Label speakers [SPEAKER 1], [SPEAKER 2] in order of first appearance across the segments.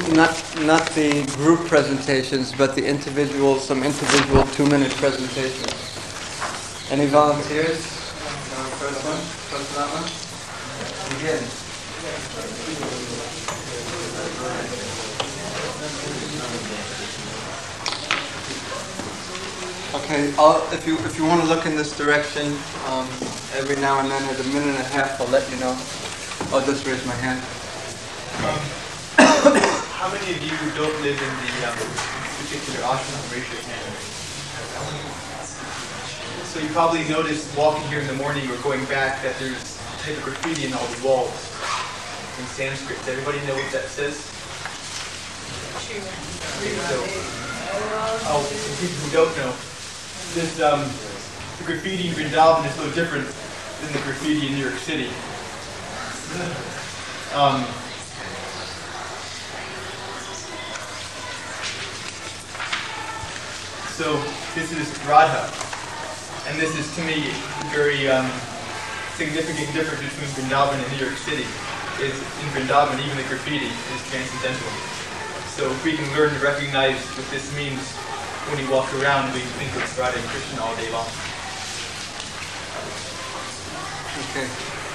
[SPEAKER 1] not the group presentations, but the some individual 2-minute presentations. Any volunteers? First one? First that one? Begin. Okay, if you want to look in this direction, every now and then at a minute and a half, I'll let you know. I'll just raise my hand.
[SPEAKER 2] How many of you don't live in the particular ashram? Raise your hand. So you probably noticed walking here in the morning or going back that there's a type of graffiti in all the walls in Sanskrit. Does everybody know what that says? Oh, for people who don't know, this the graffiti in Vrindavan is no different than the graffiti in New York City. So this is Radha, and this is to me very significant difference between Vrindavan and New York City. Is in Vrindavan even the graffiti is transcendental. So if we can learn to recognize what this means when we walk around, we think of Radha and Krishna all day long.
[SPEAKER 1] Okay.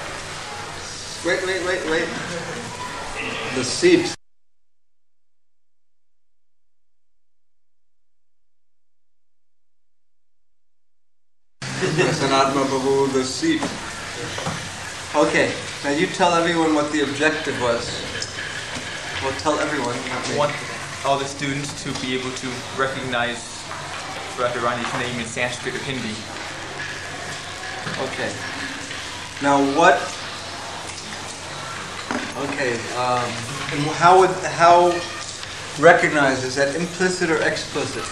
[SPEAKER 1] Wait. The seat. Sanatma Babu, the seat. Okay, now you tell everyone what the objective was. Well, tell everyone.
[SPEAKER 2] I want all the students to be able to recognize Radharani's name in Sanskrit or Hindi.
[SPEAKER 1] Okay. Now what? Okay. And how recognize, is that implicit or explicit?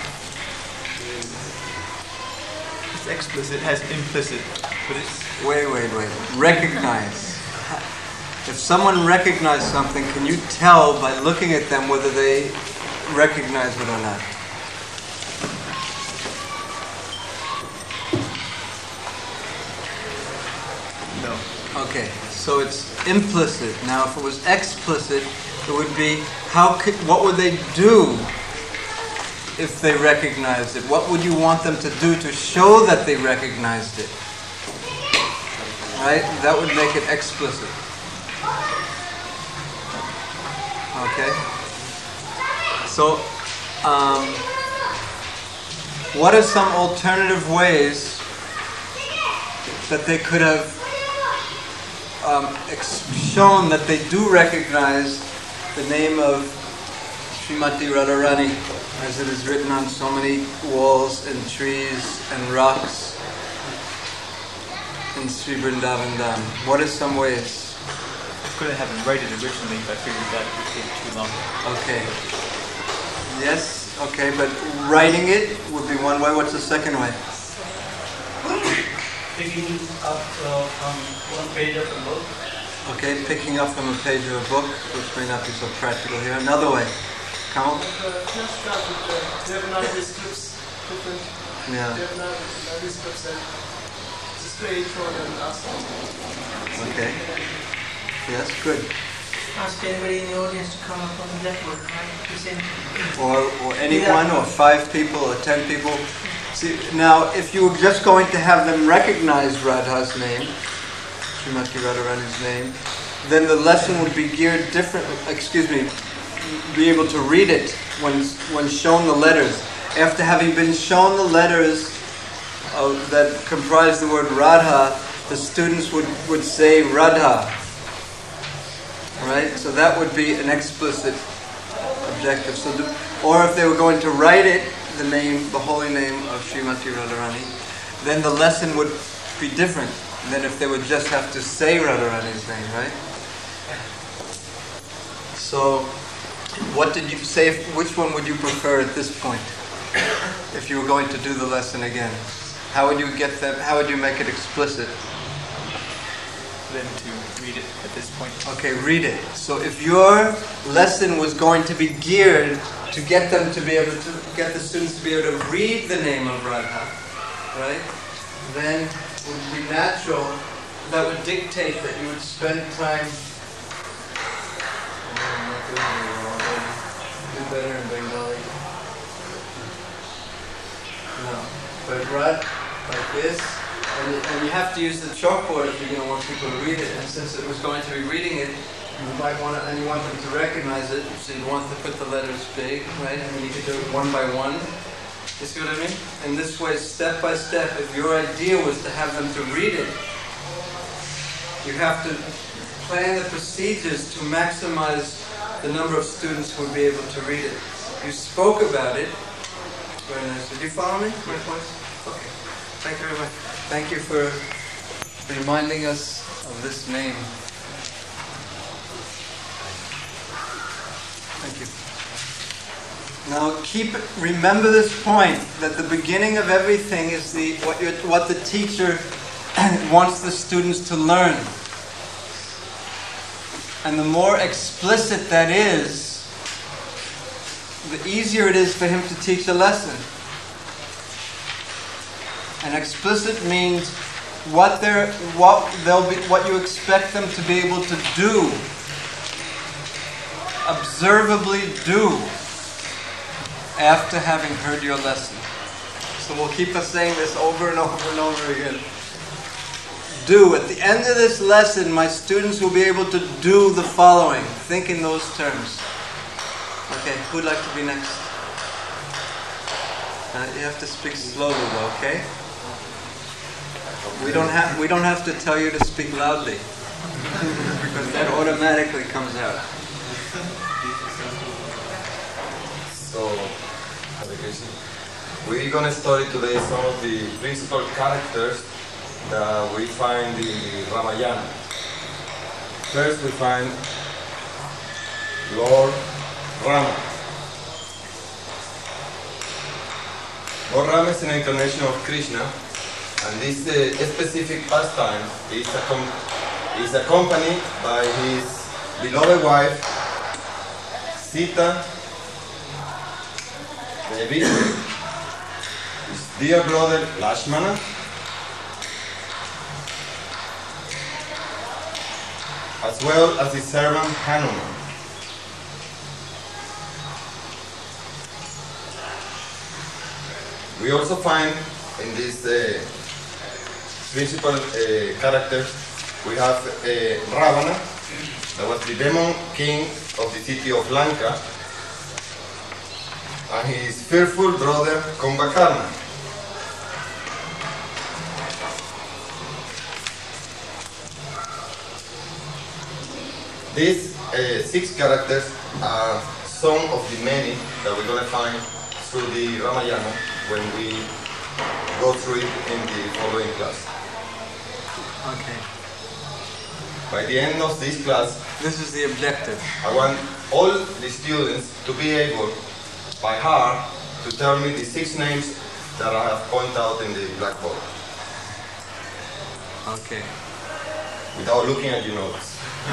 [SPEAKER 2] It's explicit. It has implicit, but it's
[SPEAKER 1] Wait. Recognize. If someone recognizes something, can you tell by looking at them whether they recognize it or not?
[SPEAKER 2] no.
[SPEAKER 1] Okay, so it's implicit. Now, if it was explicit, it would be what would they do if they recognized it? What would you want them to do to show that they recognized it? Right? That would make it explicit. Okay? So, what are some alternative ways that they could have shown that they do recognize the name of Srimati Radharani as it is written on so many walls and trees and rocks in Sri Vrindavan Dham? What are some ways?
[SPEAKER 2] I couldn't have him write it originally, but I figured that would take too long.
[SPEAKER 1] Okay. Yes, okay, but writing it would be one way. What's the second way?
[SPEAKER 3] Picking up from one page of a book.
[SPEAKER 1] Okay, picking up from a page of a book, which may not be so practical here. Another way. Kamal?
[SPEAKER 3] Just start with Devanagari scripts, different Devanagari scripts, and display each one and ask them.
[SPEAKER 1] Okay. Yes, good.
[SPEAKER 4] Ask anybody in the audience to come up on the blackboard, right? Present.
[SPEAKER 1] Or anyone, or 5 people, or 10 people. See, now, if you were just going to have them recognize Radha's name, Srimati Radharani's name, then the lesson would be geared differently. Be able to read it when shown the letters. After having been shown the letters that comprise the word Radha, the students would say Radha. Right? So that would be an explicit objective. Or if they were going to write it, the holy name of Srimati Radharani, then the lesson would be different than if they would just have to say Radharani's name, right? So, what did you say? Which one would you prefer at this point? If you were going to do the lesson again, how would you get them? How would you make it explicit?
[SPEAKER 2] Then to read it at this point.
[SPEAKER 1] Okay, read it. So if your lesson was going to be geared to get them to be able to get the students to be able to read the name of Radha, right? Then it would be natural. That would dictate that you would spend time right, like this. And you have to use the chalkboard if you're going to want people to read it. And since it was going to be reading it, you might want to, and you want them to recognize it, so you want to put the letters big, right? And then you can do it one by one. You see what I mean? And this way, step by step, if your idea was to have them to read it, you have to plan the procedures to maximize the number of students who would be able to read it. You spoke about it. Very nice. Did you follow me? My points? Okay. Thank you very much. Thank you for reminding us of this name. Thank you. Now remember this point, that the beginning of everything is what the teacher wants the students to learn. And the more explicit that is, the easier it is for him to teach a lesson. And explicit means what you expect them to be able to do, observably do, after having heard your lesson. So we'll keep us saying this over and over and over again. Do. At the end of this lesson, my students will be able to do the following. Think in those terms. Okay, who'd like to be next? You have to speak slowly though, okay? We don't have to tell you to speak loudly. Because that automatically comes out.
[SPEAKER 5] So, Hare Krishna. We're going to study today some of the principal characters that we find in the Ramayana. First we find Lord Rama. Lord Rama is an incarnation of Krishna, and this specific pastime is accompanied by his beloved wife Sita, his dear brother Lakshmana, as well as his servant Hanuman. We also find in these principal characters, we have Ravana, that was the demon king of the city of Lanka, and his fearful brother Kumbhakarna. These 6 characters are some of the many that we're going to find through the Ramayana when we go through it in the following class.
[SPEAKER 1] Okay.
[SPEAKER 5] By the end of this class,
[SPEAKER 1] This is the objective.
[SPEAKER 5] I want all the students to be able, by heart, to tell me the 6 names that I have pointed out in the blackboard,
[SPEAKER 1] Okay.
[SPEAKER 5] without looking at your notes.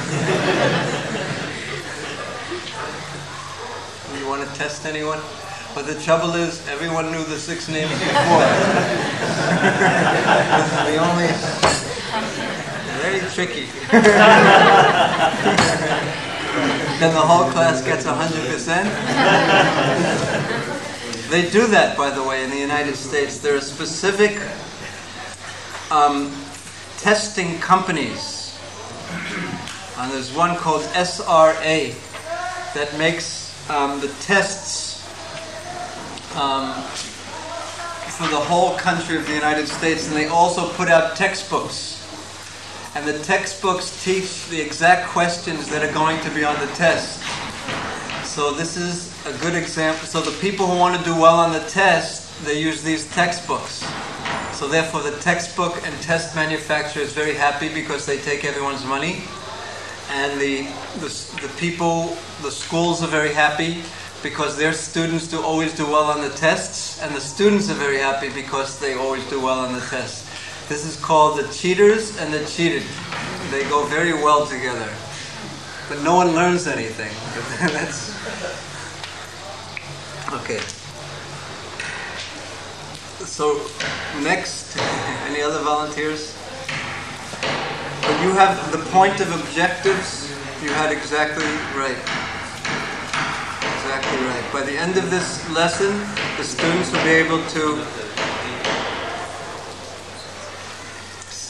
[SPEAKER 1] You want to test anyone? But the trouble is, everyone knew the 6 names before. This is the only... Very tricky. Then the whole class gets 100%. They do that, by the way, in the United States. There are specific testing companies. And there's one called SRA that makes the tests for the whole country of the United States, and they also put out textbooks. And the textbooks teach the exact questions that are going to be on the test. So this is a good example. So the people who want to do well on the test, they use these textbooks. So therefore the textbook and test manufacturer is very happy because they take everyone's money. And the people, the schools are very happy because their students always do well on the tests, and the students are very happy because they always do well on the tests. This is called the cheaters and the cheated. They go very well together. But no one learns anything. That's okay. So next, any other volunteers? But you have the point of objectives, you had exactly right. Exactly right. By the end of this lesson, the students will be able to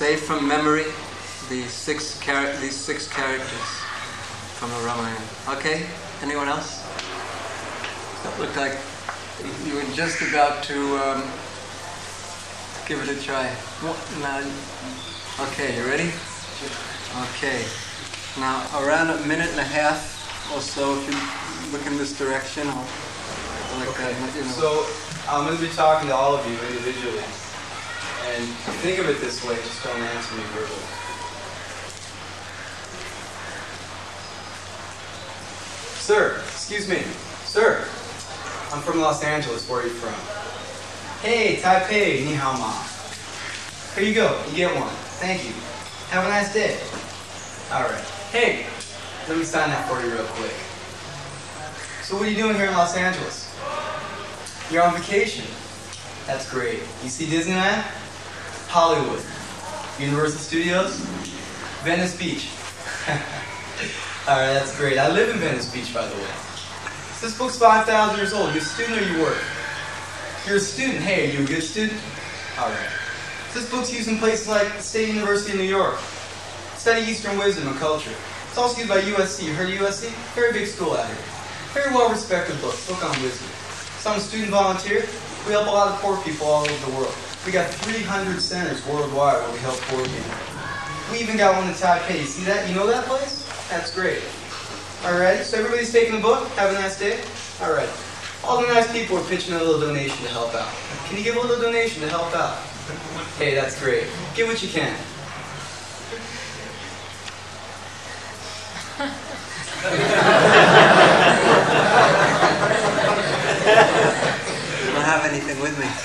[SPEAKER 1] say from memory these six characters from the Ramayana. Okay? Anyone else? That looked like you were just about to give it a try. Okay, you ready? Okay. Now, around a minute and a half or so, if you look in this direction, I'll like that. You know.
[SPEAKER 6] So, I'm going to be talking to all of you individually. And think of it this way, just don't answer me verbally. Sir, excuse me. Sir, I'm from Los Angeles. Where are you from? Hey, Taipei, ni hao ma. Here you go, you get one. Thank you. Have a nice day. Alright. Hey, let me sign that for you real quick. So what are you doing here in Los Angeles? You're on vacation. That's great. You see Disneyland? Hollywood. Universal Studios? Venice Beach. Alright, that's great. I live in Venice Beach, by the way. So this book's 5,000 years old. You a student or you work? You're a student. Hey, are you a good student? Alright. So this book's used in places like the State University of New York. Study Eastern wisdom and culture. It's also used by USC. You heard of USC? Very big school out here. Very well-respected book on wisdom. So I'm a student volunteer. We help a lot of poor people all over the world. We got 300 centers worldwide where we help poor people. We even got one in Taipei. You see that? You know that place? That's great. Alright, so everybody's taking the book? Have a nice day? Alright. All the nice people are pitching a little donation to help out. Can you give a little donation to help out? Hey, that's great. Give what you can.
[SPEAKER 1] I don't have anything with me.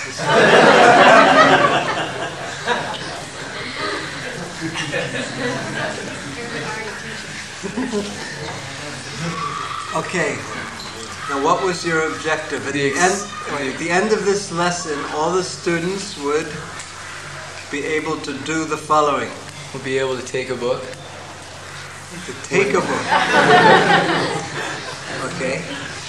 [SPEAKER 1] Okay. Now, what was your objective? At the end of this lesson, all the students would be able to do the following.
[SPEAKER 6] We'll be able to take a book.
[SPEAKER 1] To take a book. Okay.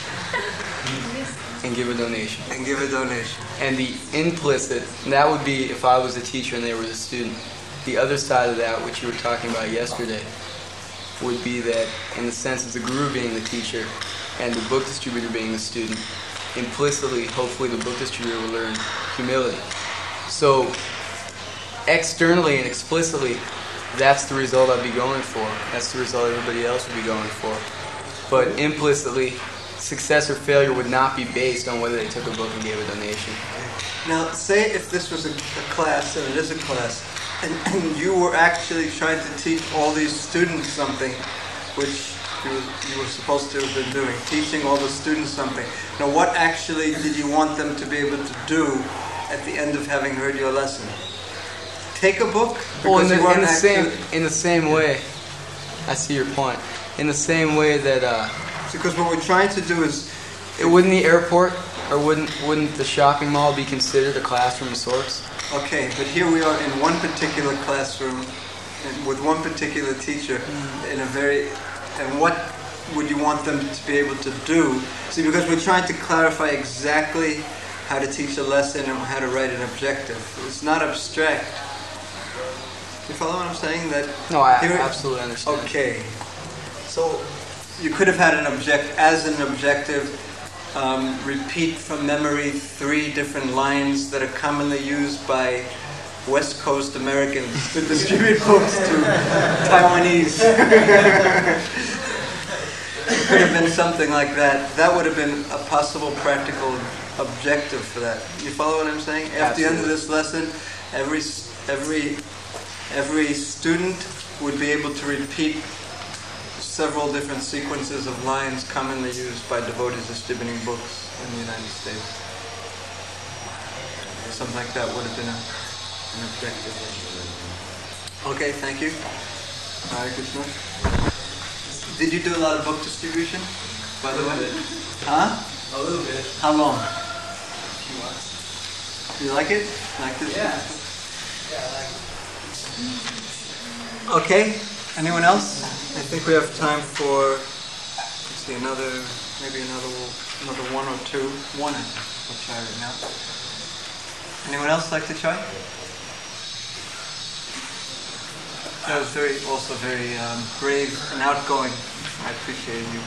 [SPEAKER 6] And give a donation.
[SPEAKER 1] And give a donation.
[SPEAKER 6] And the implicit, that would be if I was a teacher and they were the student. The other side of that, which you were talking about yesterday, would be that in the sense of the guru being the teacher and the book distributor being the student, implicitly, hopefully the book distributor will learn humility. So, externally and explicitly, that's the result I'd be going for. That's the result everybody else would be going for. But implicitly, success or failure would not be based on whether they took a book and gave a donation.
[SPEAKER 1] Now, say if this was a class, and it is a class, and you were actually trying to teach all these students something, which you were supposed to have been doing, teaching all the students something. Now, what actually did you want them to be able to do at the end of having heard your lesson? Take a book?
[SPEAKER 6] Well, in the same way, I see your point. In the same way that
[SPEAKER 1] because what we're trying to do is,
[SPEAKER 6] wouldn't the airport or wouldn't the shopping mall be considered a classroom of sorts?
[SPEAKER 1] Okay, but here we are in one particular classroom with one particular teacher and what would you want them to be able to do? See, because we're trying to clarify exactly how to teach a lesson and how to write an objective. It's not abstract. You follow what I'm saying?
[SPEAKER 6] No, I absolutely understand.
[SPEAKER 1] Okay. So you could have had an objective, repeat from memory 3 different lines that are commonly used by West Coast Americans to distribute books to Taiwanese. It could have been something like that. That would have been a possible practical objective for that. You follow what I'm saying? At the end of this lesson, every student would be able to repeat several different sequences of lines commonly used by devotees distributing books in the United States. Something like that would have been an objective. Okay, thank you. Hare Krishna. Did you do a lot of book distribution, by the way? Huh?
[SPEAKER 6] A little bit.
[SPEAKER 1] How long?
[SPEAKER 6] A few months.
[SPEAKER 1] You like it? Like this?
[SPEAKER 6] Yeah. Yeah, I like it.
[SPEAKER 1] Okay. Anyone else? I think we have time for, let's see, another one or two. One, I think. We'll try right now. Anyone else like to try? That was also very brave and outgoing. I appreciate you.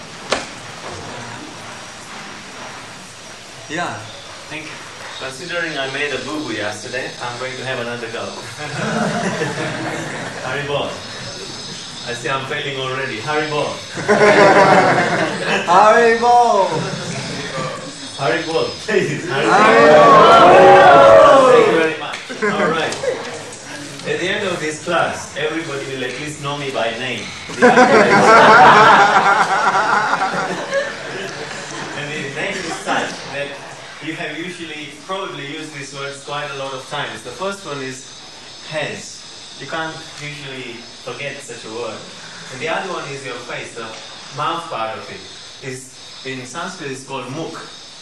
[SPEAKER 1] Yeah.
[SPEAKER 7] Thank you. Considering I made a boo-boo yesterday, I'm going to have another go. Haribol. I see I'm failing already. Haribol.
[SPEAKER 1] Haribol.
[SPEAKER 7] Haribol. Please.
[SPEAKER 1] Haribol.
[SPEAKER 7] Thank you very much. All right. At the end of this class, everybody will at least know me by name. And the name is such that you have usually probably used these words quite a lot of times. The first one is heads. You can't usually forget such a word. And the other one is your face, the mouth part of it. In Sanskrit it's called mukh.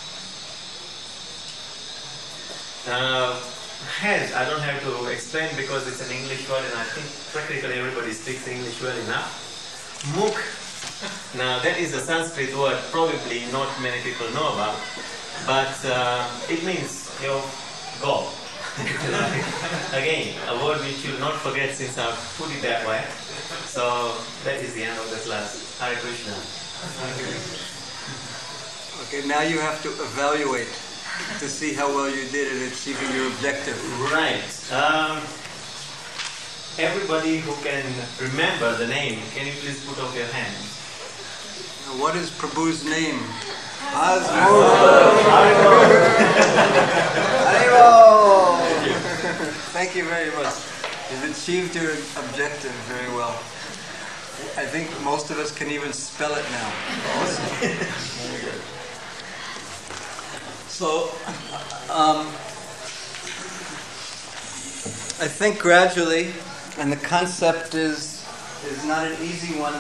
[SPEAKER 7] Head, I don't have to explain because it's an English word and I think practically everybody speaks English well enough. Mukh, now that is a Sanskrit word probably not many people know about, but it means your goal. Again, a word which you'll not forget since I've put it that way. So that is the end of the class. Hare Krishna.
[SPEAKER 1] Okay, now you have to evaluate to see how well you did at achieving your objective.
[SPEAKER 7] Right. Everybody who can remember the name, can you please put up your hands?
[SPEAKER 1] Now, what is Prabhu's name? Hasmukh. Haribol. Thank you very much. You've achieved your objective very well. I think most of us can even spell it now. Very good. So, I think gradually, and the concept is not an easy one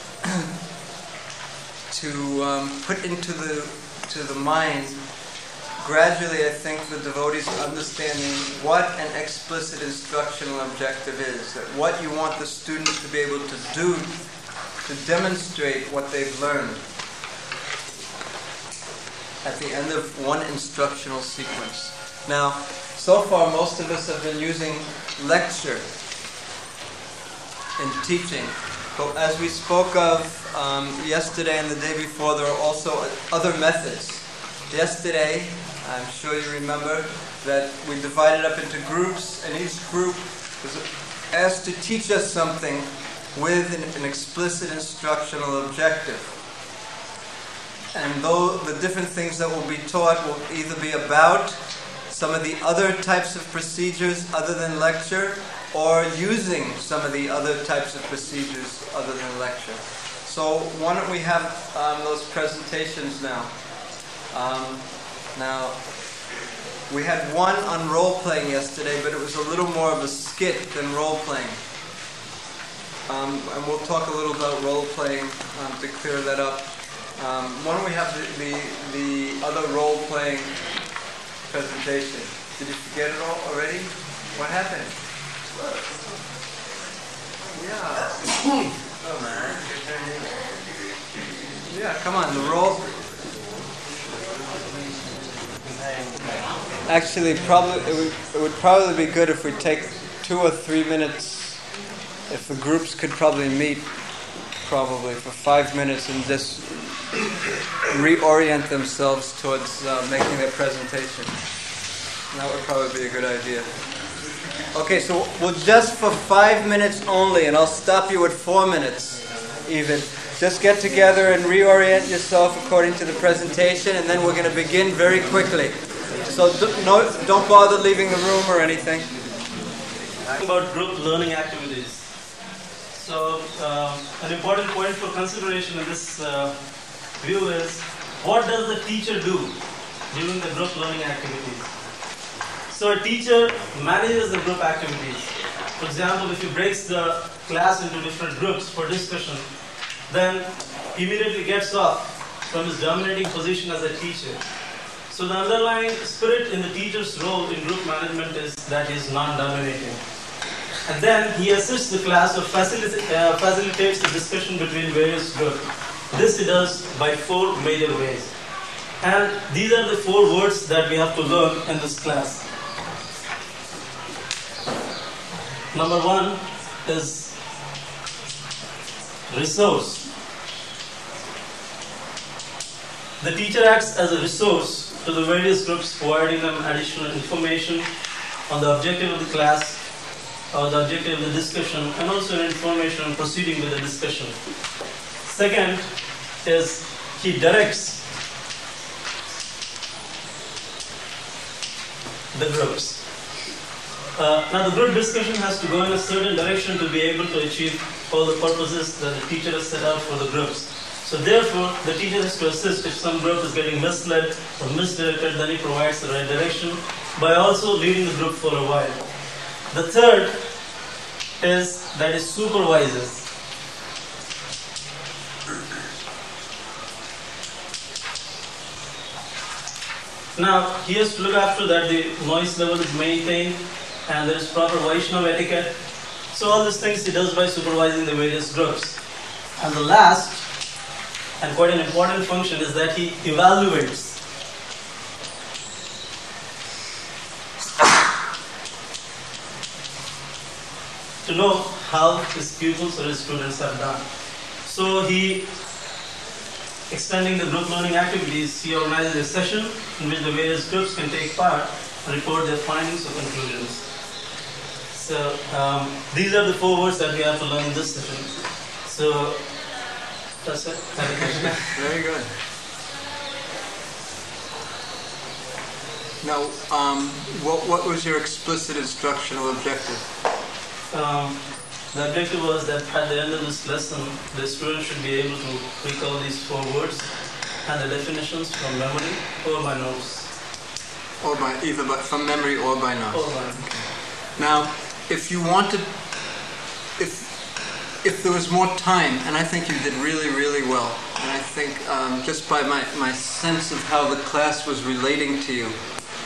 [SPEAKER 1] to put into the mind. Gradually, I think the devotees are understanding what an explicit instructional objective is, that what you want the student to be able to do to demonstrate what they've learned at the end of one instructional sequence. Now, so far most of us have been using lecture in teaching, but as we spoke of yesterday and the day before, there are also other methods. Yesterday, I'm sure you remember that we divided up into groups, and each group was asked to teach us something with an explicit instructional objective. And though the different things that will be taught will either be about some of the other types of procedures other than lecture, or using some of the other types of procedures other than lecture. So why don't we have those presentations now? Now, we had one on role-playing yesterday, but it was a little more of a skit than role-playing. And we'll talk a little about role-playing to clear that up. Why don't we have the other role-playing presentation? Did you forget it all already? What happened? Yeah. Oh man. Yeah, come on, the role. Actually, probably it would probably be good if we take 2 or 3 minutes. If the groups could probably meet, probably for 5 minutes and just reorient themselves towards making their presentation. That would probably be a good idea. Okay, so we'll just for 5 minutes only, and I'll stop you at 4 minutes even. Just get together and reorient yourself according to the presentation, and then we're going to begin very quickly. So don't bother leaving the room or anything.
[SPEAKER 8] About group learning activities. So an important point for consideration in this view is, what does the teacher do during the group learning activities? So a teacher manages the group activities. For example, if he breaks the class into different groups for discussion, then he immediately gets off from his dominating position as a teacher. So the underlying spirit in the teacher's role in group management is that he is non-dominating. And then he assists the class or facilitates the discussion between various groups. This he does by 4 major ways. And these are the 4 words that we have to learn in this class. Number 1 is resource. The teacher acts as a resource to the various groups, providing them additional information on the objective of the class or the objective of the discussion, and also information on proceeding with the discussion. Second is he directs the groups. Now the group discussion has to go in a certain direction to be able to achieve all the purposes that the teacher has set out for the groups. So therefore, the teacher has to assist if some group is getting misled or misdirected, then he provides the right direction by also leading the group for a while. The third is that he supervises. Now, he has to look after that the noise level is maintained and there is proper Vaishnava etiquette. So all these things he does by supervising the various groups. And the last, and quite an important function, is that he evaluates. To know how his pupils or his students have done. So he, extending the group learning activities, he organizes a session in which the various groups can take part and report their findings or conclusions. So these are the 4 words that we have to learn in this session. So that's it.
[SPEAKER 1] Very good. Now, what was your explicit instructional objective?
[SPEAKER 8] The objective was that at the end of this lesson, the student should be able to recall these 4 words and the definitions from memory or by notes.
[SPEAKER 1] Or by either from memory or by notes.
[SPEAKER 8] Or by.
[SPEAKER 1] Okay. Now, if you wanted, if there was more time, and I think you did really, really well, and I think just by my sense of how the class was relating to you,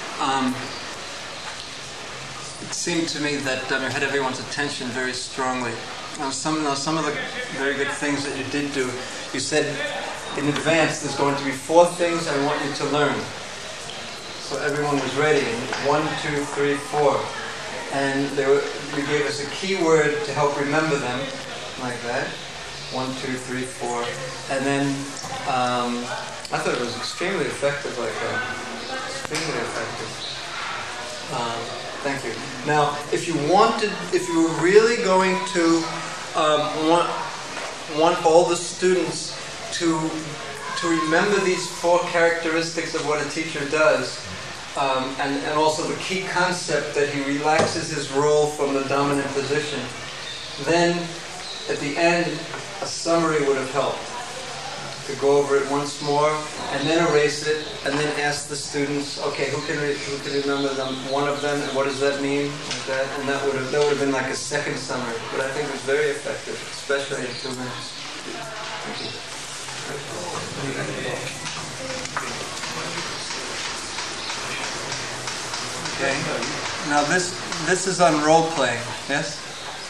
[SPEAKER 1] it seemed to me that you had everyone's attention very strongly. Now, some of the very good things that you did do, you said in advance there's going to be 4 things I want you to learn. So everyone was ready. 1, 2, 3, 4. And you gave us a key word to help remember them, like that. 1, 2, 3, 4. And then I thought it was extremely effective, extremely effective. Thank you. Now, if you were really going to want all the students to remember these 4 characteristics of what a teacher does, and also the key concept that he relaxes his role from the dominant position, then at the end a summary would have helped. To go over it once more, and then erase it, and then ask the students, okay, who can remember them? One of them, and what does that mean? Like that, and that would have been like a second summary. But I think it was very effective, especially in 2 minutes. Thank you. Okay. Now this is on role playing. Yes.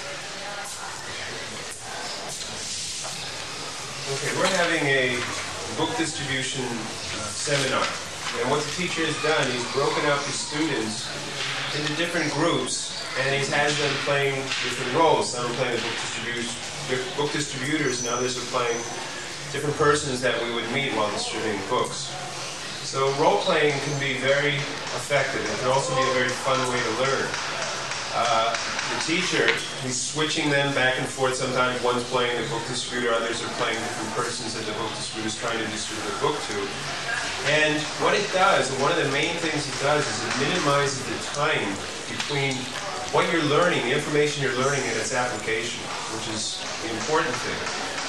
[SPEAKER 9] Okay, we're having a book distribution seminar. And what the teacher has done, he's broken up the students into different groups, and he has them playing different roles. Some are playing the book distributors, and others are playing different persons that we would meet while distributing books. So role-playing can be very effective. It can also be a very fun way to learn. The teacher, he's switching them back and forth. Sometimes one's playing the book distributor, others are playing different persons that the book distributor is trying to distribute the book to. And what it does, and one of the main things it does, is it minimizes the time between what you're learning, the information you're learning, and its application, which is the important thing.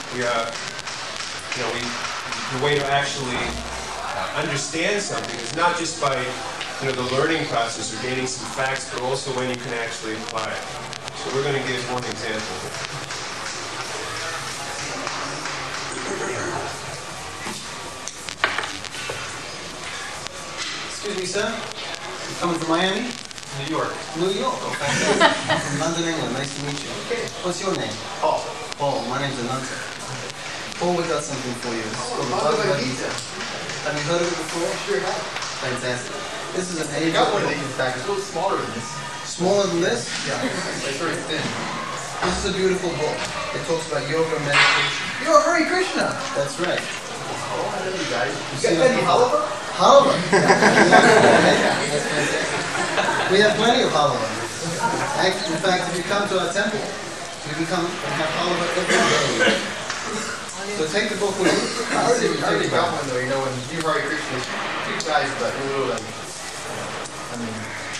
[SPEAKER 9] The way to actually understand something is not just by the learning process or gaining some facts, but also when you can actually apply it. So we're going to give one example.
[SPEAKER 6] Excuse me, sir. You coming from Miami?
[SPEAKER 2] New York.
[SPEAKER 6] New York. Oh, fantastic. I'm from London, England. Nice to meet you. Okay. What's your name?
[SPEAKER 2] Paul.
[SPEAKER 6] Paul. My name's Ananta. Paul, we got something for you. It's called the Bhagavad Gita. Have you heard of it before?
[SPEAKER 2] Sure have.
[SPEAKER 6] Fantastic. This is an age.
[SPEAKER 2] I got one of these, in fact. It's a little smaller than this.
[SPEAKER 6] Smaller than this?
[SPEAKER 2] Yeah. It's very thin.
[SPEAKER 6] This is a beautiful book. It talks about yoga and meditation. You're Hare Krishna. That's right.
[SPEAKER 2] Oh, I love you guys.
[SPEAKER 6] You
[SPEAKER 2] You got any halava?
[SPEAKER 6] Halava. We have plenty of halava. In fact, if you come to our temple, you can come and have halava every day. So take the book with you.
[SPEAKER 2] I already got one though, you know, when you Hare Krishna, two guys, but a little like, I mean,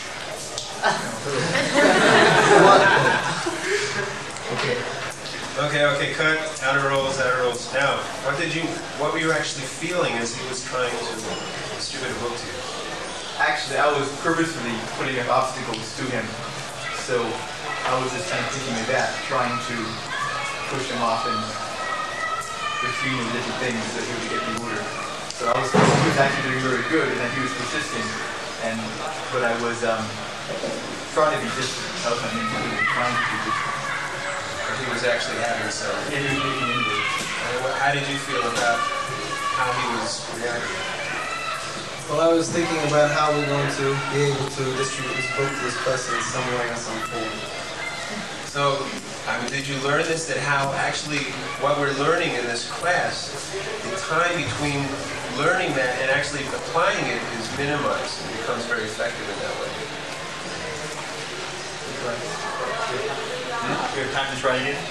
[SPEAKER 9] Okay, cut. Outer rolls, outer rolls. Now, what were you actually feeling as he was trying to distribute a book to you?
[SPEAKER 2] actually I was purposefully putting up obstacles to him. So I was just kind of thinking of that, trying to push him off and refuse different things that he would get the order. So he was actually doing very good, and that he was persisting. But I was trying to be distant. That was my main thing, trying to be distant.
[SPEAKER 9] But he was actually having some.
[SPEAKER 2] Yeah, he was making inroads.
[SPEAKER 9] How did you feel about how he was reacting?
[SPEAKER 6] Well, I was thinking about how we're going to be able to distribute this book to this person in some way or some form.
[SPEAKER 9] So, did you learn this, that how actually what we're learning in this class, the time between learning that and actually applying it is minimized and becomes very effective in that way?
[SPEAKER 2] You have time to try again?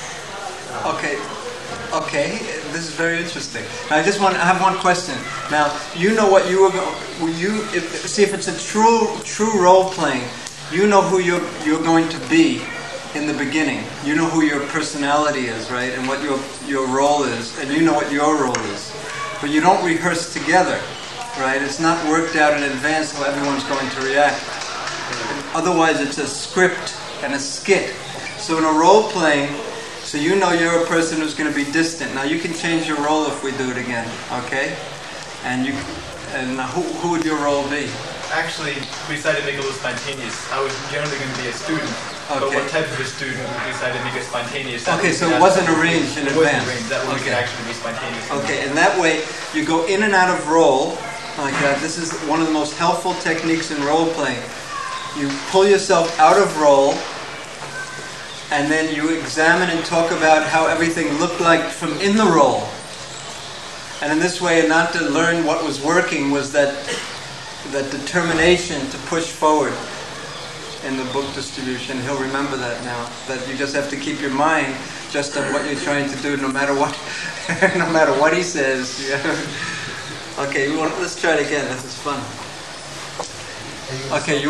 [SPEAKER 1] Okay, this is very interesting. I have one question. Now, you know what you were going. See if it's a true role playing. You know who you're going to be in the beginning. You know who your personality is, right, and what your role is, and you know what your role is. But you don't rehearse together, right? It's not worked out in advance how everyone's going to react. Otherwise, it's a script and a skit. So in a role playing. So you know you're a person who's going to be distant. Now you can change your role if we do it again, okay? And who would your role be?
[SPEAKER 2] Actually, we decided to make it a little spontaneous. I was generally going to be a student, but
[SPEAKER 1] Okay.
[SPEAKER 2] what type of a student we decided to make it spontaneous. That
[SPEAKER 1] Okay,
[SPEAKER 2] way we
[SPEAKER 1] so
[SPEAKER 2] could
[SPEAKER 1] it wasn't arranged in
[SPEAKER 2] It wasn't
[SPEAKER 1] advance.
[SPEAKER 2] arranged. That way we
[SPEAKER 1] Okay.
[SPEAKER 2] could actually be spontaneous.
[SPEAKER 1] Okay, and that way you go in and out of role like that. This is one of the most helpful techniques in role playing. You pull yourself out of role, and then you examine and talk about how everything looked like from in the role. And in this way, not to learn what was working was that determination to push forward in the book distribution. He'll remember that now. That you just have to keep your mind just on what you're trying to do, no matter what, no matter what he says. Yeah. Okay, let's try it again. This is fun. Okay,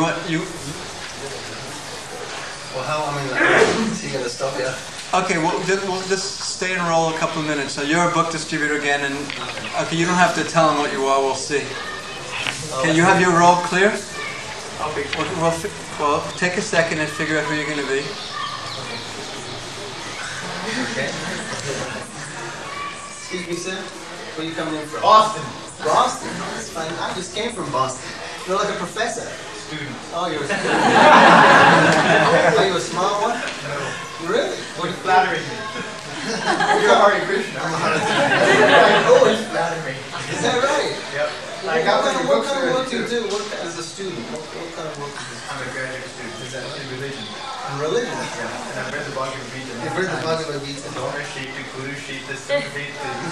[SPEAKER 6] Well, is he going to stop you?
[SPEAKER 1] Okay, we'll just stay and roll a couple of minutes. So you're a book distributor again, and okay, you don't have to tell them what you are. We'll see. Okay, you have your role clear?
[SPEAKER 2] Okay.
[SPEAKER 1] Well, take a second and figure out who you're going to be.
[SPEAKER 6] Okay. Excuse me, sir. Where are you coming in from?
[SPEAKER 2] Boston.
[SPEAKER 6] Boston? That's fine. I just came from Boston. You're like a professor.
[SPEAKER 2] Student.
[SPEAKER 6] Oh, you're a student. Are you a smart one?
[SPEAKER 2] No.
[SPEAKER 6] Really?
[SPEAKER 2] What are you flattering me? You're Hare Krishna.
[SPEAKER 6] You're always
[SPEAKER 2] flattering me.
[SPEAKER 6] Is that right?
[SPEAKER 2] Yep.
[SPEAKER 6] What kind of work do you do? As a student? What kind of work do you do?
[SPEAKER 2] I'm a graduate student.
[SPEAKER 6] Is that
[SPEAKER 2] in religion?
[SPEAKER 6] In religion?
[SPEAKER 2] Yeah. And I've read the Bhagavad Gita.
[SPEAKER 6] You've read the Bhagavad Gita?
[SPEAKER 2] Donor sheep, the Guru sheep, the Simple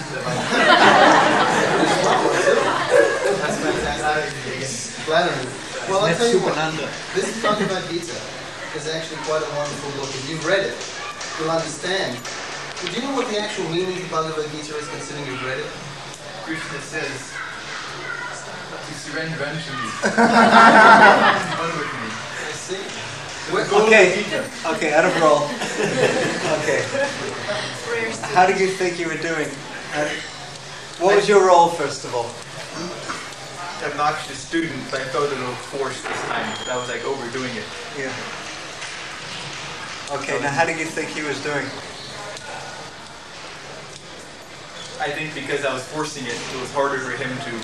[SPEAKER 2] That's fantastic.
[SPEAKER 6] Flattering. Well, I'll tell you what. This Bhagavad Gita is actually quite a wonderful book. If you've read it, you'll understand. Do you know what the actual meaning of the Bhagavad Gita is, considering you've read it?
[SPEAKER 2] Krishna says to surrender unto me. One with me.
[SPEAKER 6] I see.
[SPEAKER 1] Okay, out of roll. Okay. How did you think you were doing? What was your role, first of all?
[SPEAKER 2] Obnoxious student, but I felt a little forced this time. But I was like overdoing it.
[SPEAKER 1] Yeah. Okay, now how did you think he was doing?
[SPEAKER 2] I think because I was forcing it, it was harder for him to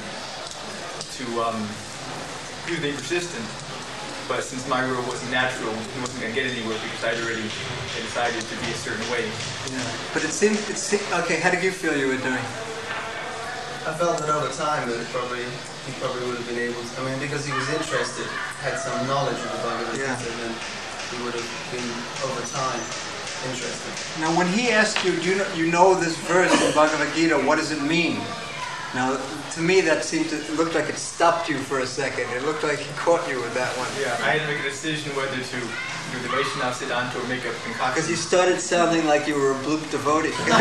[SPEAKER 2] be persistent. But since my role wasn't natural, he wasn't going to get anywhere because I'd already decided to be a certain way.
[SPEAKER 1] Yeah. But it seemed, okay, how did you feel you were doing?
[SPEAKER 6] I felt that over time that he probably would have been able to, because he was interested, had some knowledge of the Bhagavad Gita, then he would have been, over time,
[SPEAKER 9] interesting.
[SPEAKER 1] Now, when he asked you, you know this verse in Bhagavad Gita, what does it mean? Now, to me, that it looked like it stopped you for a second. It looked like he caught you with that one.
[SPEAKER 2] Yeah, I had to make a decision whether to do the Vaishnava Siddhanta or make a concoction.
[SPEAKER 1] Because you started sounding like you were a Bloop devotee. And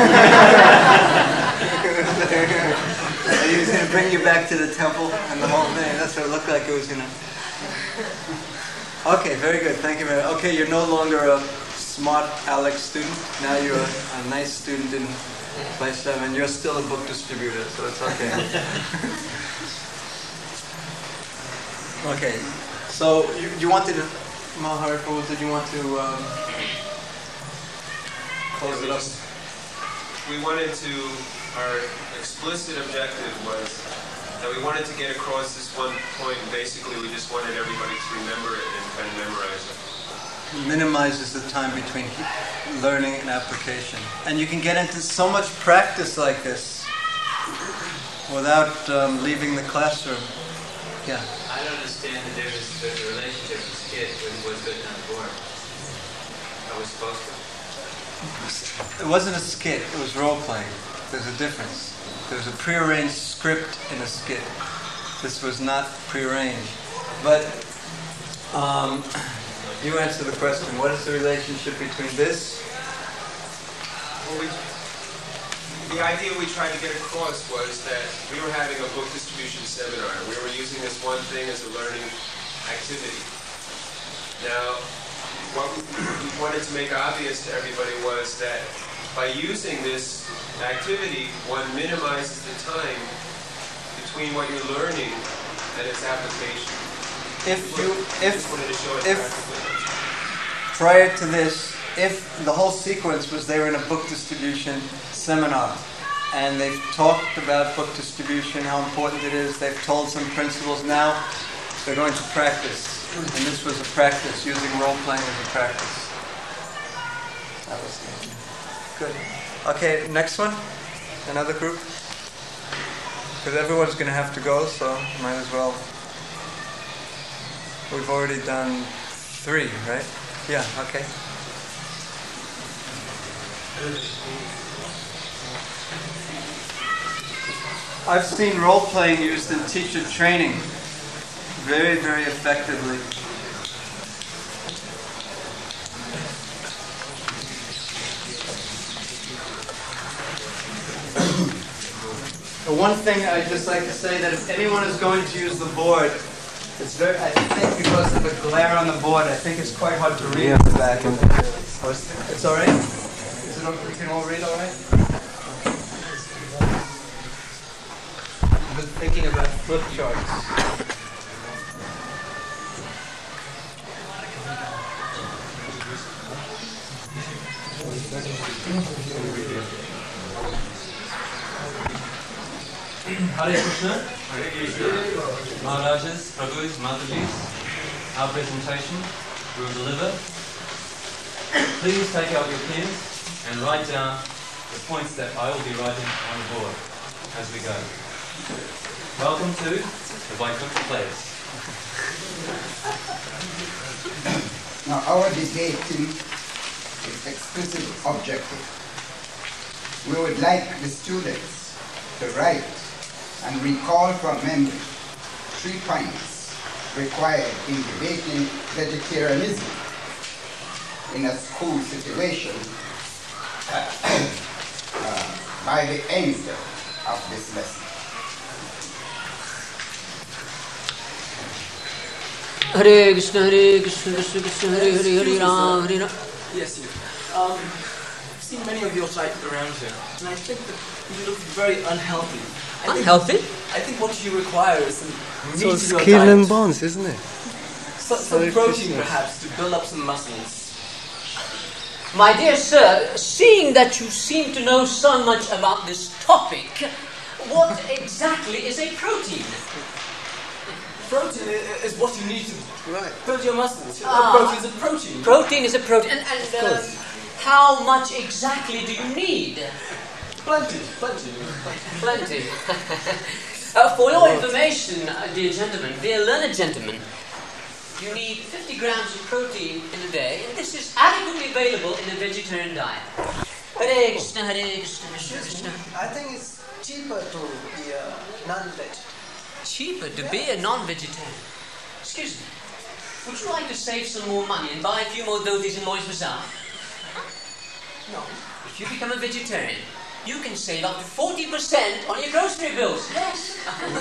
[SPEAKER 1] he was going to bring you back to the temple and the whole thing. That's what it looked like it was going to... Okay, very good. Thank you very much. Okay, you're no longer a smart Alex student. Now you're a nice student in Vaishnava, and you're still a book distributor, so it's okay. Okay, so you wanted to... Mahar, did you want to close it up?
[SPEAKER 9] We wanted to, our explicit objective was that we wanted to get across this one point. Basically, we just wanted everybody to remember it and kind of memorize it.
[SPEAKER 1] Minimizes the time between learning and application. And you can get into so much practice like this without leaving the classroom. Yeah.
[SPEAKER 10] I don't understand the difference between the relationship of skit with what's written on the board. Are we supposed to?
[SPEAKER 1] It wasn't a skit, it was role-playing. There's a difference. There's a prearranged script in a skit. This was not prearranged. But you answer the question. What is the relationship between this?
[SPEAKER 9] Well, the idea we tried to get across was that we were having a book distribution seminar. We were using this one thing as a learning activity. Now, what we wanted to make obvious to everybody was that by using this activity, one minimizes the time between what you're learning and its application.
[SPEAKER 1] If prior to this, if the whole sequence was they were in a book distribution seminar and they've talked about book distribution, how important it is, they've told some principles, now they're going to practice. And this was a practice, using role-playing as a practice. That was good. Okay, next one. Another group. Because everyone's going to have to go, so might as well. We've already done 3, right? Yeah, okay. I've seen role-playing used in teacher training very, very effectively. The one thing I'd just like to say that if anyone is going to use the board, it's very, I think because of the glare on the board, I think it's quite hard to read in the back. It's all right? Is it okay? You can all read all right? I've been thinking about flip charts.
[SPEAKER 11] Hare Krishna. Maharajas, Prabhus, Matalis, our presentation we will deliver. Please take out your pens and write down the points that I will be writing on the board as we go. Welcome to the Vaikuntha Place.
[SPEAKER 12] Now our debate is explicit objective. We would like the students to write and recall from memory 3 points required in debating vegetarianism in a school situation by the end of this lesson.
[SPEAKER 13] Hare Krishna, Krishna Krishna, Hare Hare, Hare Ram, Hare Ram.
[SPEAKER 6] Yes, you. I've seen many of your type around here, and I think that you look very unhealthy.
[SPEAKER 13] Unhealthy?
[SPEAKER 6] I think what you require is some meat
[SPEAKER 14] So
[SPEAKER 6] in your
[SPEAKER 14] skin
[SPEAKER 6] diet.
[SPEAKER 14] and bones, isn't it?
[SPEAKER 6] Some protein, perhaps, to build up some muscles.
[SPEAKER 13] My dear sir, seeing that you seem to know so much about this topic, what exactly is a protein?
[SPEAKER 6] Protein is what you need to build your muscles.
[SPEAKER 13] Ah.
[SPEAKER 6] Protein is a protein.
[SPEAKER 13] Protein is a protein. And how much exactly do you need?
[SPEAKER 6] Plenty.
[SPEAKER 13] Plenty. For your information, dear gentlemen, dear learned gentlemen, you need 50 grams of protein in a day, and this is adequately available in a vegetarian diet. Hare Krishna, Hare Krishna, Krishna Krishna.
[SPEAKER 3] I think it's cheaper to be a non-vegetarian.
[SPEAKER 13] Cheaper to be a non-vegetarian. Excuse me. Would you like to save some more money and buy a few more dhotis in Lloyd's Bazaar? No. If you become a vegetarian, you can save up to 40% on your grocery bills. Yes.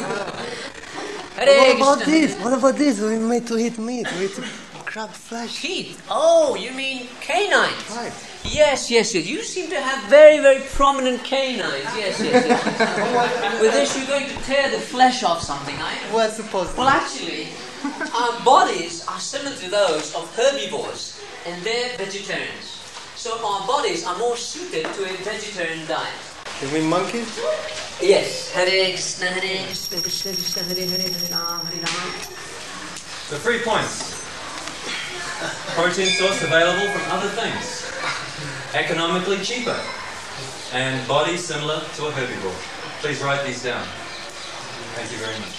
[SPEAKER 3] What about this? What about this? We made to eat meat. We eat crab flesh.
[SPEAKER 13] Teeth? Oh, you mean canines?
[SPEAKER 3] Right.
[SPEAKER 13] Yes. You seem to have very, very prominent canines. Yes. With this, you're going to tear the flesh off something, are you?
[SPEAKER 3] What's supposed to?
[SPEAKER 13] Well, actually, our bodies are similar to those of herbivores, and they're vegetarians. So our bodies are more suited to a vegetarian diet.
[SPEAKER 3] You mean monkeys?
[SPEAKER 13] Yes. Hare Krishna, Hare Krishna, Krishna Krishna, Hare Hare, Hare Ram, Hare Ram.
[SPEAKER 11] The 3 points. Protein source available from other things. Economically cheaper. And body similar to a herbivore. Please write these down. Thank you very much.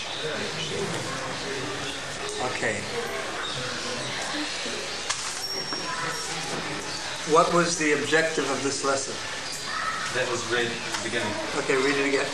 [SPEAKER 1] Okay. What was the objective of this lesson?
[SPEAKER 11] That was read at the beginning.
[SPEAKER 1] Okay, read it again.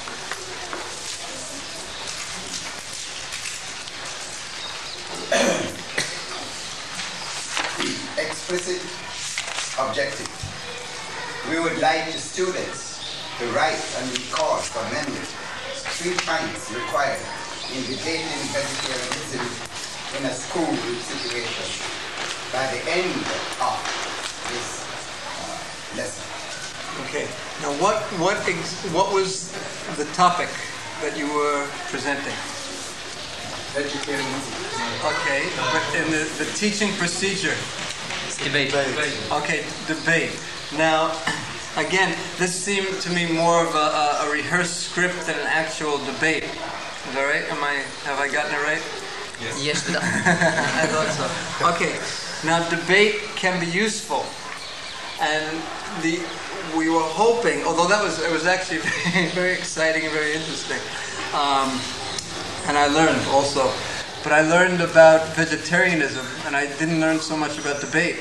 [SPEAKER 12] Explicit objective. We would like the students to write and record for memory 3 points required in debating vegetarianism in a school situation by the end of this lesson.
[SPEAKER 1] Okay. Now, what was the topic that you were presenting?
[SPEAKER 12] Vegetarianism.
[SPEAKER 1] Okay, but in the teaching procedure.
[SPEAKER 13] Debate.
[SPEAKER 1] Okay, debate. Now, again, this seemed to me more of a rehearsed script than an actual debate. Is that right? Have I gotten it right?
[SPEAKER 13] Yes, but
[SPEAKER 1] I thought so. Okay. Now, debate can be useful, and we were hoping, although it was actually very, very exciting and very interesting, and I learned also. But I learned about vegetarianism, and I didn't learn so much about debate.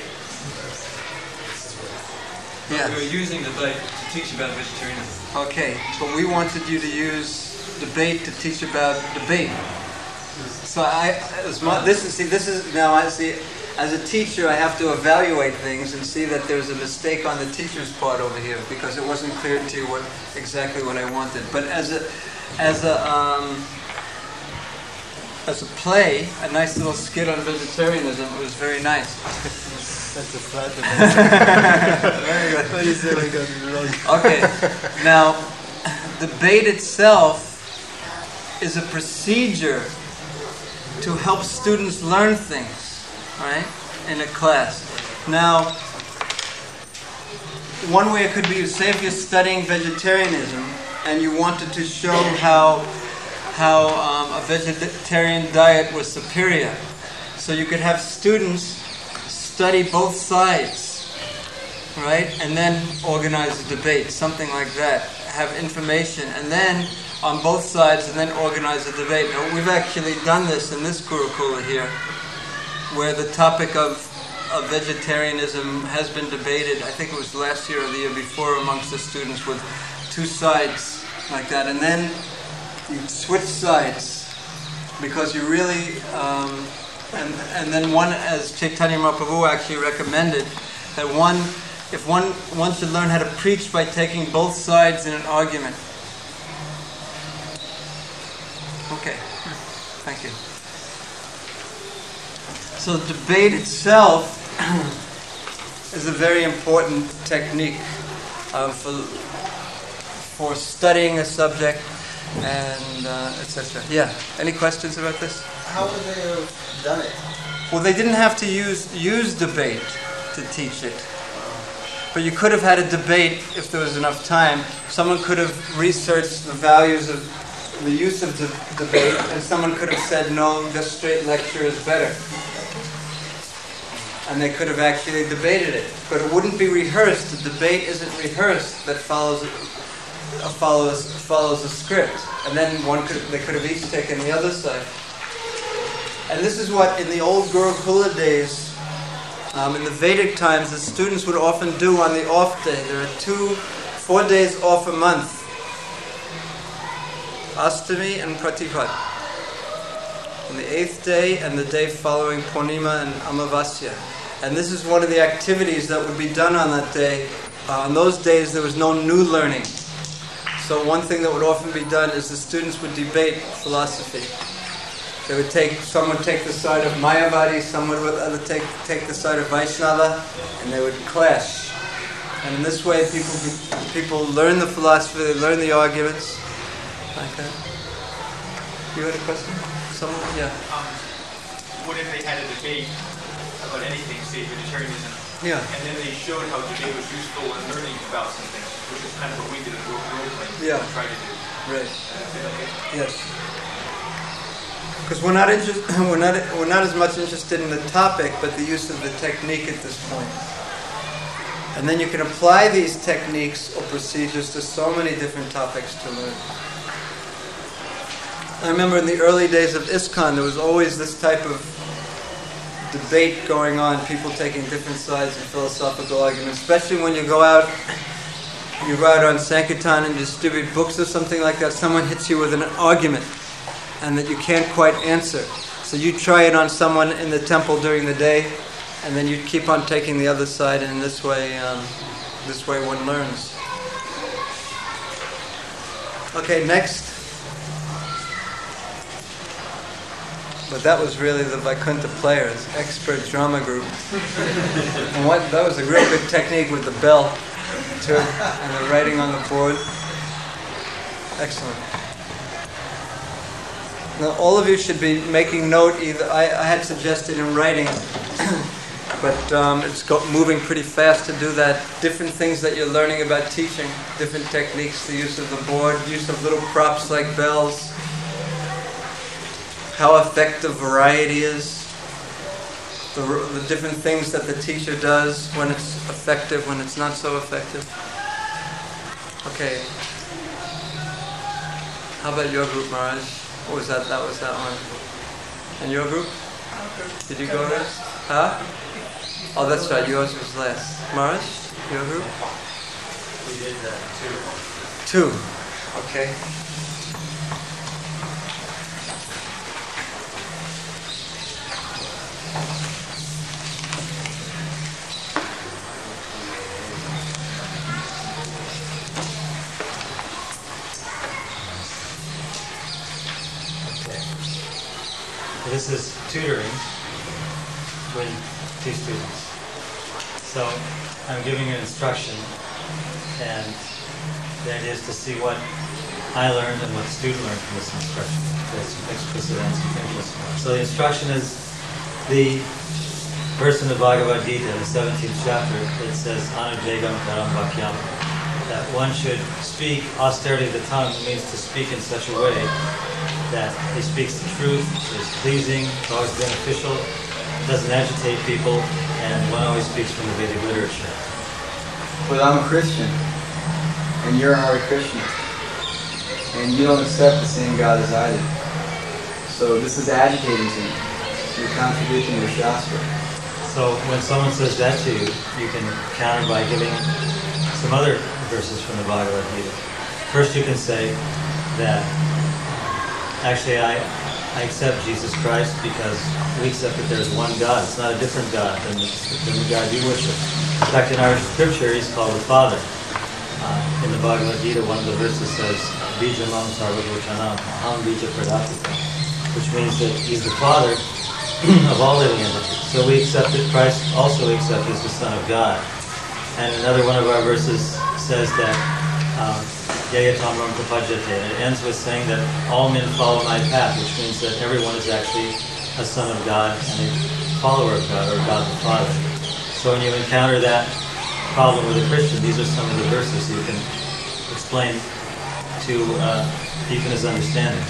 [SPEAKER 11] Yeah. We were using debate to teach about vegetarianism.
[SPEAKER 1] Okay, but we wanted you to use debate to teach about debate. So this is now I see. As a teacher, I have to evaluate things and see that there's a mistake on the teacher's part over here because it wasn't clear to you exactly what I wanted. But as a play, a nice little skit on vegetarianism, it was very nice.
[SPEAKER 3] That's a flat.
[SPEAKER 1] Very good.
[SPEAKER 3] What is it? I got it wrong.
[SPEAKER 1] Okay, now debate itself is a procedure to help students learn things, right, in a class. Now, one way it could be, say if you're studying vegetarianism and you wanted to show how a vegetarian diet was superior. So you could have students study both sides, right? And then organize a debate, something like that. Have information, and then on both sides, and then organize a debate. Now, we've actually done this in this Gurukula here, where the topic of vegetarianism has been debated, I think it was last year or the year before, amongst the students with 2 sides like that. And then you switch sides because you really, and then one, as Chaitanya Mahaprabhu actually recommended, that one should learn how to preach by taking both sides in an argument. Okay, thank you. So debate itself is a very important technique for studying a subject and etc. Yeah. Any questions about this?
[SPEAKER 3] How would they have done it?
[SPEAKER 1] Well, they didn't have to use debate to teach it. But you could have had a debate if there was enough time. Someone could have researched the values of the use of debate, and someone could have said, no, just straight lecture is better. And they could have actually debated it. But it wouldn't be rehearsed. The debate isn't rehearsed. That follows a script. And then they could have each taken the other side. And this is what, in the old Gurukula days, in the Vedic times, the students would often do on the off day. There are 4 days off a month. Astami and Pratipad. On the 8th day and the day following Purnima and Amavasya. And this is one of the activities that would be done on that day. On those days there was no new learning. So one thing that would often be done is the students would debate philosophy. They would some would take the side of Mayavadi, some would take the side of Vaishnava, and they would clash. And in this way people learn the philosophy, they learn the arguments. Okay. You had a question? Someone? Yeah.
[SPEAKER 2] What if they had a debate about anything, say vegetarianism,
[SPEAKER 1] yeah,
[SPEAKER 2] and then they showed how debate was useful in learning about something, which is kind of what we did in role playing.
[SPEAKER 1] Yeah.
[SPEAKER 2] Try to do.
[SPEAKER 1] Right. Yes. Because we're not as much interested in the topic, but the use of the technique at this point. And then you can apply these techniques or procedures to so many different topics to learn. I remember in the early days of ISKCON, there was always this type of debate going on, people taking different sides in philosophical arguments, especially when you go out on Sankirtan and distribute books or something like that, someone hits you with an argument and that you can't quite answer. So you try it on someone in the temple during the day, and then you keep on taking the other side, and this way one learns. Okay, next. But that was really the Vaikuntha Players, expert drama group. And that was a real good technique with the bell, too, and the writing on the board. Excellent. Now, all of you should be making note. Either I had suggested in writing, but it's moving pretty fast to do that. Different things that you're learning about teaching, different techniques, the use of the board, use of little props like bells, how effective variety is, the different things that the teacher does, when it's effective, when it's not so effective. Okay. How about your group, Maharaj? What was that? That was that one. And your group? Did you go last? Huh? Oh, that's right. Yours was last. Maharaj, your group?
[SPEAKER 10] We did
[SPEAKER 1] 2. Okay.
[SPEAKER 11] This is tutoring with 2 students. So I'm giving an instruction, and the idea is to see what I learned and what the student learned from this instruction. There's some explicit and some implicit. So the instruction is the verse in the Bhagavad Gita, the 17th chapter. It says, Anujegam karam vakyam, that one should speak. Austerity of the tongue means to speak in such a way that he speaks the truth, is pleasing, is always beneficial, doesn't agitate people, and one always speaks from the Vedic literature.
[SPEAKER 6] But I'm a Christian, and you're a Hare Krishna, and you don't accept the same God as I do. So this is agitating to me. You're contradicting your Shastra.
[SPEAKER 11] So when someone says that to you, you can counter by giving some other verses from the Bhagavad Gita. First you can say that actually, I accept Jesus Christ because we accept that there's one God. It's not a different God than the God you worship. In fact, in our scripture, he's called the Father. In the Bhagavad Gita, one of the verses says, Bijamam sarvabhutanam aham bija pradapita, which means that he's the Father of all living entities. So we accept that Christ also accepts as the Son of God. And another one of our verses says that Yayatamram Prapajate, and it ends with saying that all men follow my path, which means that everyone is actually a son of God and a follower of God, or God the Father. So when you encounter that problem with a Christian, these are some of the verses you can explain to deepen his understanding.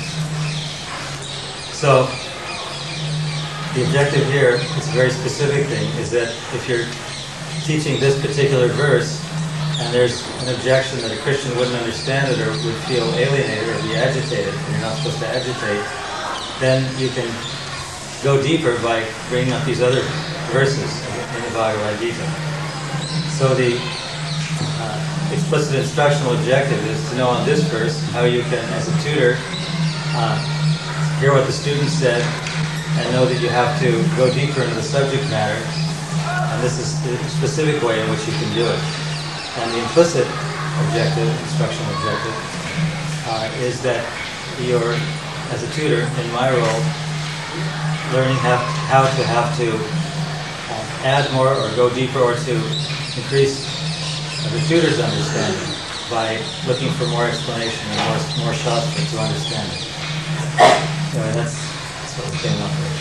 [SPEAKER 11] So the objective here, it's a very specific thing, is that if you're teaching this particular verse, and there's an objection that a Christian wouldn't understand it or would feel alienated or be agitated, and you're not supposed to agitate, then you can go deeper by bringing up these other verses in the Bhagavad Gita. So the explicit instructional objective is to know on this verse how you can, as a tutor, hear what the student said and know that you have to go deeper into the subject matter, and this is the specific way in which you can do it. And the implicit objective, instructional objective, is that you're, as a tutor, in my role, learning how to add more or go deeper or to increase the tutor's understanding by looking for more explanation and more shastra to understand it. Anyway, that's what we came up with.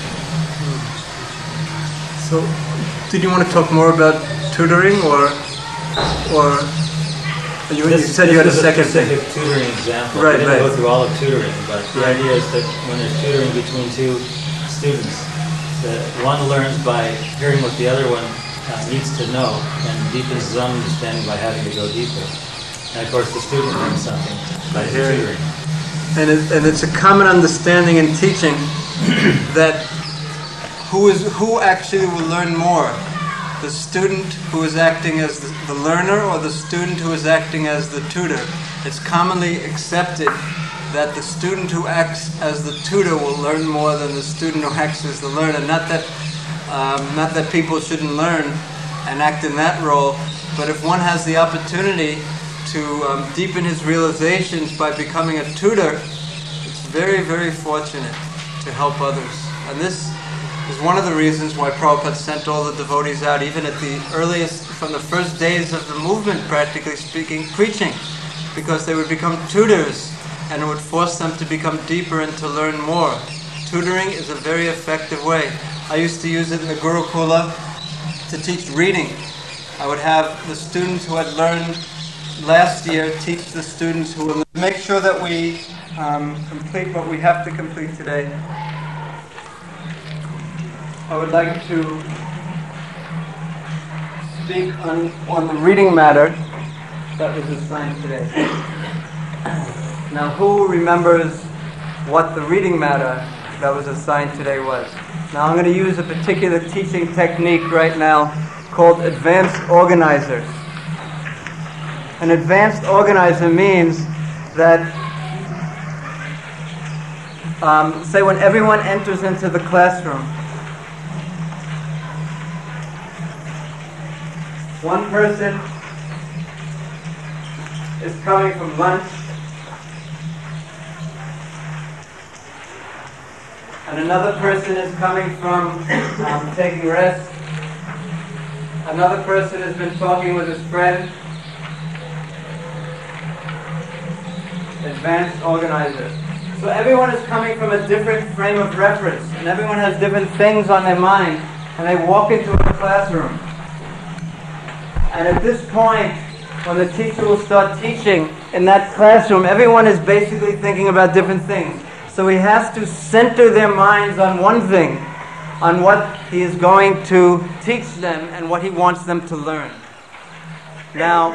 [SPEAKER 1] So, did you want to talk more about tutoring, or you said you had a second
[SPEAKER 11] specific tutoring example.
[SPEAKER 1] Right,
[SPEAKER 11] I didn't
[SPEAKER 1] right.
[SPEAKER 11] go through all of tutoring, but the idea is that when there's tutoring between two students, the one learns by hearing what the other one needs to know and deepens his own understanding by having to go deeper. And of course the student learns something by tutoring.
[SPEAKER 1] And it's a common understanding in teaching that who actually will learn more? The student who is acting as the learner, or the student who is acting as the tutor? It's commonly accepted that the student who acts as the tutor will learn more than the student who acts as the learner. Not that people shouldn't learn and act in that role, but if one has the opportunity to deepen his realizations by becoming a tutor, it's very, very fortunate to help others. And this is one of the reasons why Prabhupada sent all the devotees out, even at the earliest, from the first days of the movement, practically speaking, preaching, because they would become tutors, and it would force them to become deeper and to learn more. Tutoring is a very effective way. I used to use it in the Gurukula to teach reading. I would have the students who had learned last year teach the students who will make sure that we complete what we have to complete today. I would like to speak on the reading matter that was assigned today. Now, who remembers what the reading matter that was assigned today was? Now, I'm going to use a particular teaching technique right now called advanced organizer. An advanced organizer means that, say when everyone enters into the classroom, one person is coming from lunch, and another person is coming from taking rest. Another person has been talking with his friend. Advanced organizer. So everyone is coming from a different frame of reference, and everyone has different things on their mind, and they walk into a classroom. And at this point, when the teacher will start teaching in that classroom, everyone is basically thinking about different things. So he has to center their minds on one thing, on what he is going to teach them and what he wants them to learn. Now,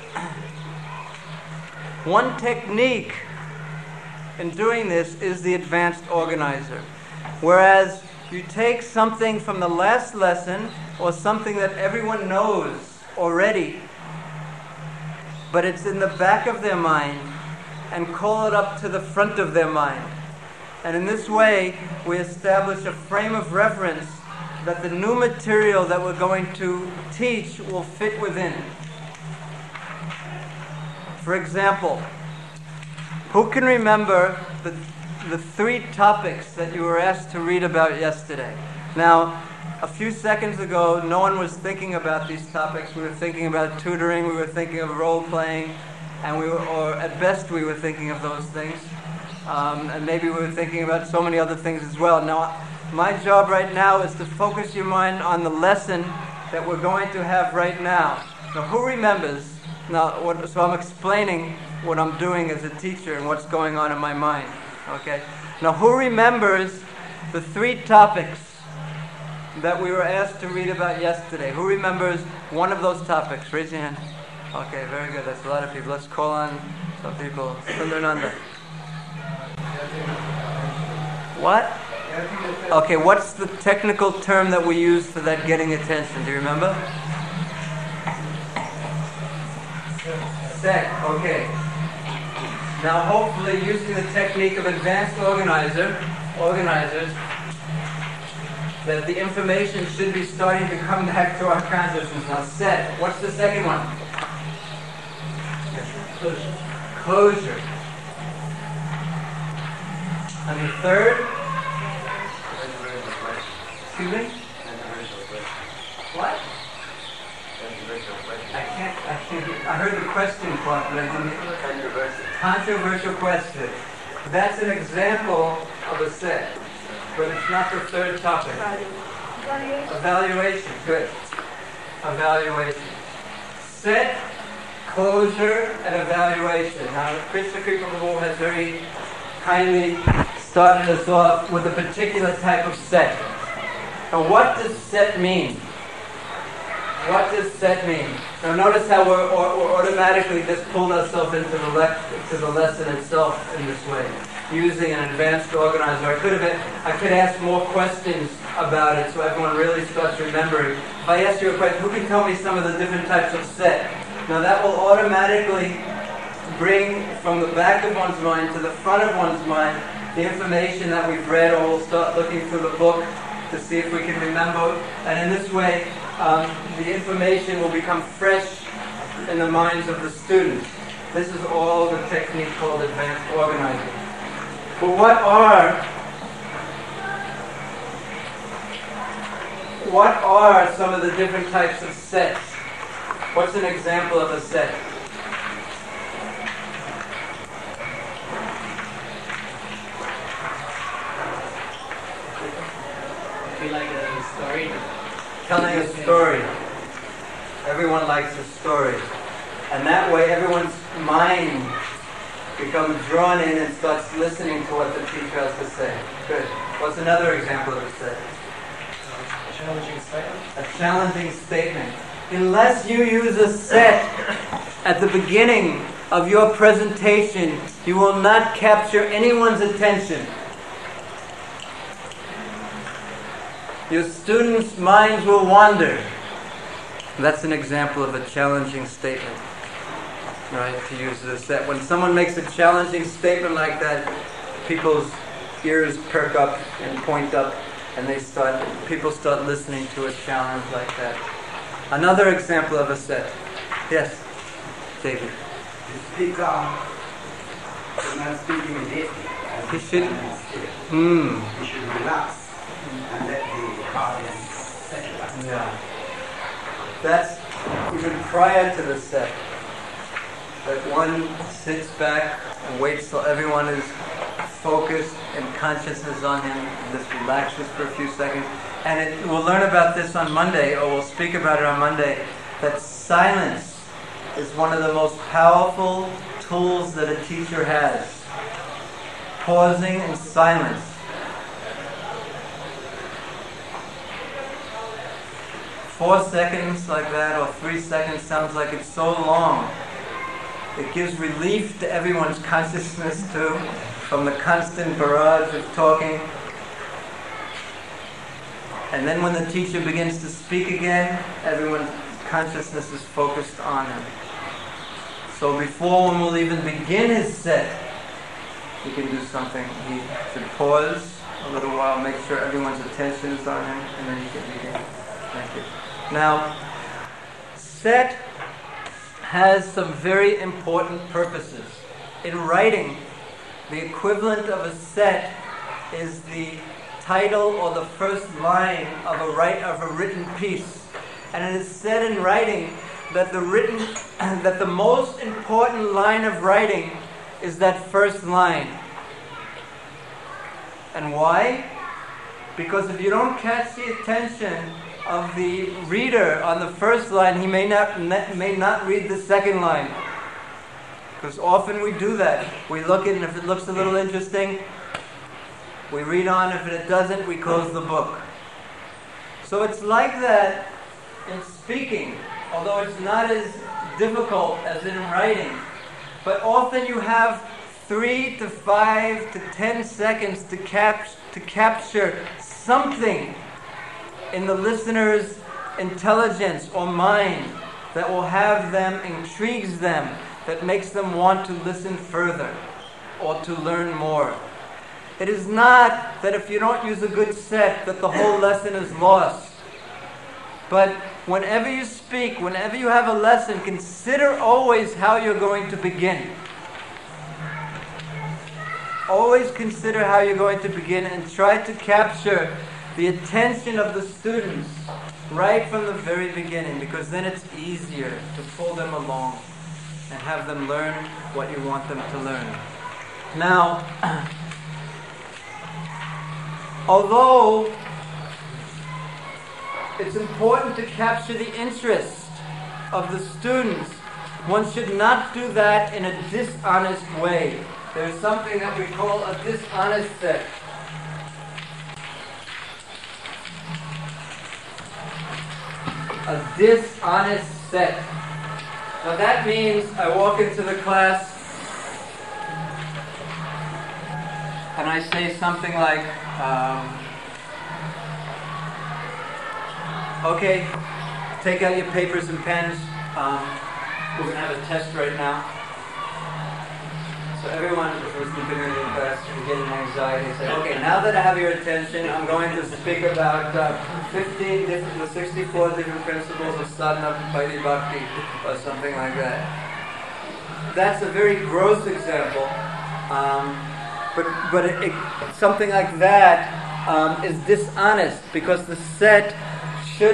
[SPEAKER 1] one technique in doing this is the advanced organizer. Whereas you take something from the last lesson or something that everyone knows already, but it's in the back of their mind, and call it up to the front of their mind. And in this way, we establish a frame of reference that the new material that we're going to teach will fit within. For example, who can remember the three topics that you were asked to read about yesterday? Now, a few seconds ago, no one was thinking about these topics. We were thinking about tutoring, we were thinking of role-playing, and or at best we were thinking of those things. And maybe we were thinking about so many other things as well. Now, my job right now is to focus your mind on the lesson that we're going to have right now. Now, who remembers? Now, so I'm explaining what I'm doing as a teacher and what's going on in my mind. Okay? Now, who remembers the three topics that we were asked to read about yesterday? Who remembers one of those topics? Raise your hand. Okay, very good. That's a lot of people. Let's call on some people. Sundarananda. What? Okay, what's the technical term that we use for that getting attention? Do you remember? Set. Okay. Now, hopefully, using the technique of advanced organizers, that the information should be starting to come back to our consciousness. Now, set. What's the second one? Closure. And the third? Excuse me? What? I heard the question part, but I didn't. Controversial question. That's an example of a set, but it's not the third topic. Evaluation. Good. Evaluation. Set, closure, and evaluation. Now, Krishna Kripa Prabhu has very kindly started us off with a particular type of set. Now, what does set mean? What does set mean? Now, notice how we're automatically just pulled ourselves into the lesson itself in this way, using an advanced organizer. I could ask more questions about it so everyone really starts remembering. If I ask you a question, who can tell me some of the different types of set? Now, that will automatically bring from the back of one's mind to the front of one's mind the information that we've read, or we'll start looking through the book to see if we can remember. And in this way, the information will become fresh in the minds of the students. This is all the technique called advanced organizing. But what are some of the different types of sets? What's an example of a set?
[SPEAKER 4] Like a story.
[SPEAKER 1] Telling a story. Everyone likes a story. And that way everyone's mind becomes drawn in and starts listening to what the teacher has to say. Good. What's another example of a set?
[SPEAKER 3] A challenging statement.
[SPEAKER 1] A challenging statement. Unless you use a set at the beginning of your presentation, you will not capture anyone's attention. Your students' minds will wander. That's an example of a challenging statement, right? To use this set. When someone makes a challenging statement like that, people's ears perk up and point up, and people start listening to a challenge like that. Another example of a set. Yes, David.
[SPEAKER 12] The speaker is not speaking immediately.
[SPEAKER 1] He should.
[SPEAKER 12] He should relax and let the audience settle.
[SPEAKER 1] Yeah. That's even prior to the set. That one sits back and waits till everyone is focused and consciousness on him, and just relaxes for a few seconds. And we'll learn about this on Monday, or we'll speak about it on Monday, that silence is one of the most powerful tools that a teacher has. Pausing and silence. Four seconds like that, or 3 seconds, sounds like it's so long. It gives relief to everyone's consciousness too, from the constant barrage of talking. And then when the teacher begins to speak again, everyone's consciousness is focused on him. So before one will even begin his set, he can do something. He should pause a little while, make sure everyone's attention is on him, and then he can begin. Thank you. Now, set has some very important purposes. In writing, the equivalent of a set is the title or the first line of a written piece. And it is said in writing that the most important line of writing is that first line. And why? Because if you don't catch the attention of the reader on the first line, he may not read the second line. Because often we do that. We look at it, and if it looks a little interesting, we read on. If it doesn't, we close the book. So it's like that in speaking, although it's not as difficult as in writing. But often you have 3 to 5 to 10 seconds to capture something in the listener's intelligence or mind that will have them, intrigues them, that makes them want to listen further or to learn more. It is not that if you don't use a good set that the whole lesson is lost. But whenever you speak, whenever you have a lesson, consider always how you're going to begin. Always consider how you're going to begin and try to capture the attention of the students right from the very beginning, because then it's easier to pull them along and have them learn what you want them to learn. Now, although it's important to capture the interest of the students, one should not do that in a dishonest way. There's something that we call a dishonest set. A dishonest set. Now that means I walk into the class and I say something like, okay, take out your papers and pens. We're going to have a test right now. So everyone who's the beginning of the class is getting anxiety. Say, okay, now that I have your attention, I'm going to speak about 64 different principles of sadhana bhakti bhakti, or something like that. That's a very gross example, but something like that is dishonest, because the set should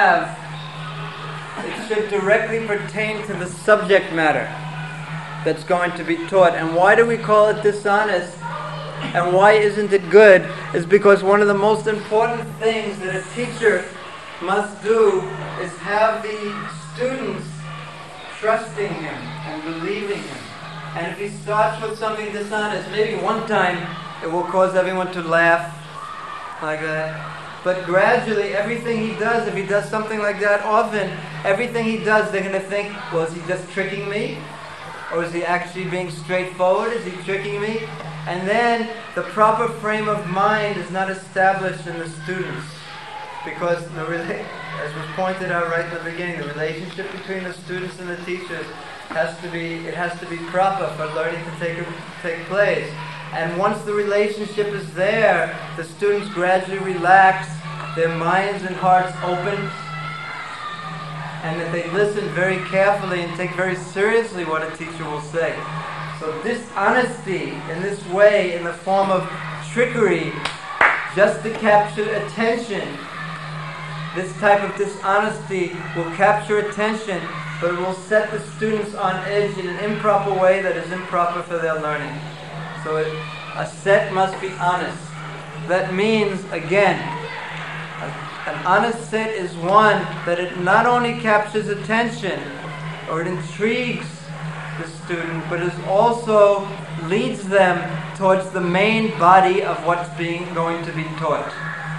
[SPEAKER 1] directly pertain to the subject matter that's going to be taught. And why do we call it dishonest? And why isn't it good? Is because one of the most important things that a teacher must do is have the students trusting him and believing him. And if he starts with something dishonest, maybe one time it will cause everyone to laugh like that. But gradually, everything he does, if he does something like that often, everything he does, they're going to think, well, is he just tricking me? Or is he actually being straightforward? Is he tricking me? And then the proper frame of mind is not established in the students. Because, as was pointed out right in the beginning, the relationship between the students and the teachers has to be proper for learning to take place. And once the relationship is there, the students gradually relax, their minds and hearts open, and that they listen very carefully and take very seriously what a teacher will say. So dishonesty in this way, in the form of trickery, just to capture attention, this type of dishonesty will capture attention, but it will set the students on edge in an improper way that is improper for their learning. So a set must be honest. That means, again, an honest set is one that it not only captures attention or it intrigues the student, but it also leads them towards the main body of what's going to be taught.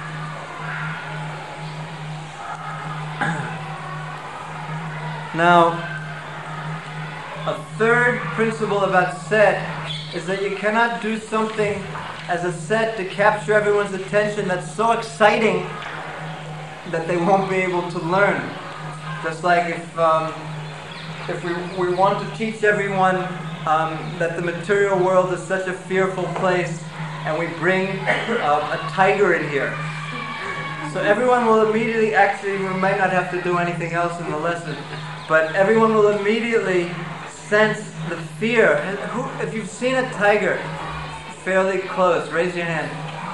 [SPEAKER 1] Now, a third principle about set is that you cannot do something as a set to capture everyone's attention that's so exciting that they won't be able to learn. Just like if we want to teach everyone that the material world is such a fearful place, and we bring a tiger in here. So everyone will immediately, actually we might not have to do anything else in the lesson, but everyone will immediately sense the fear. And if you've seen a tiger fairly close, raise your hand.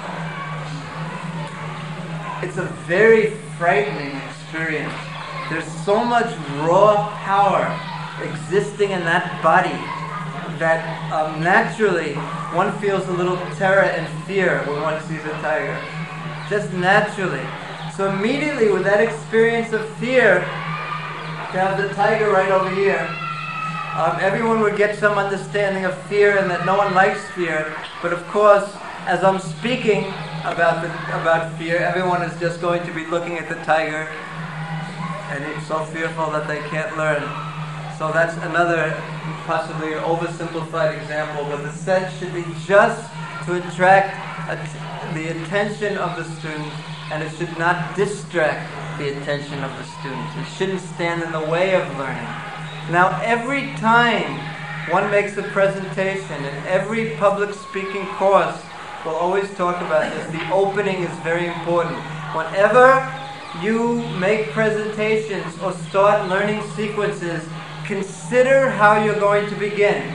[SPEAKER 1] It's a very frightening experience. There's so much raw power existing in that body that naturally one feels a little terror and fear when one sees a tiger. Just naturally. So immediately with that experience of fear, to have the tiger right over here, everyone would get some understanding of fear and that no one likes fear. But of course, as I'm speaking about fear, everyone is just going to be looking at the tiger, and it's so fearful that they can't learn. So that's another possibly oversimplified example, but the set should be just to attract the attention of the student, and it should not distract the attention of the student. It shouldn't stand in the way of learning. Now, every time one makes a presentation, in every public speaking course, we'll always talk about this. The opening is very important. Whenever you make presentations or start learning sequences, consider how you're going to begin.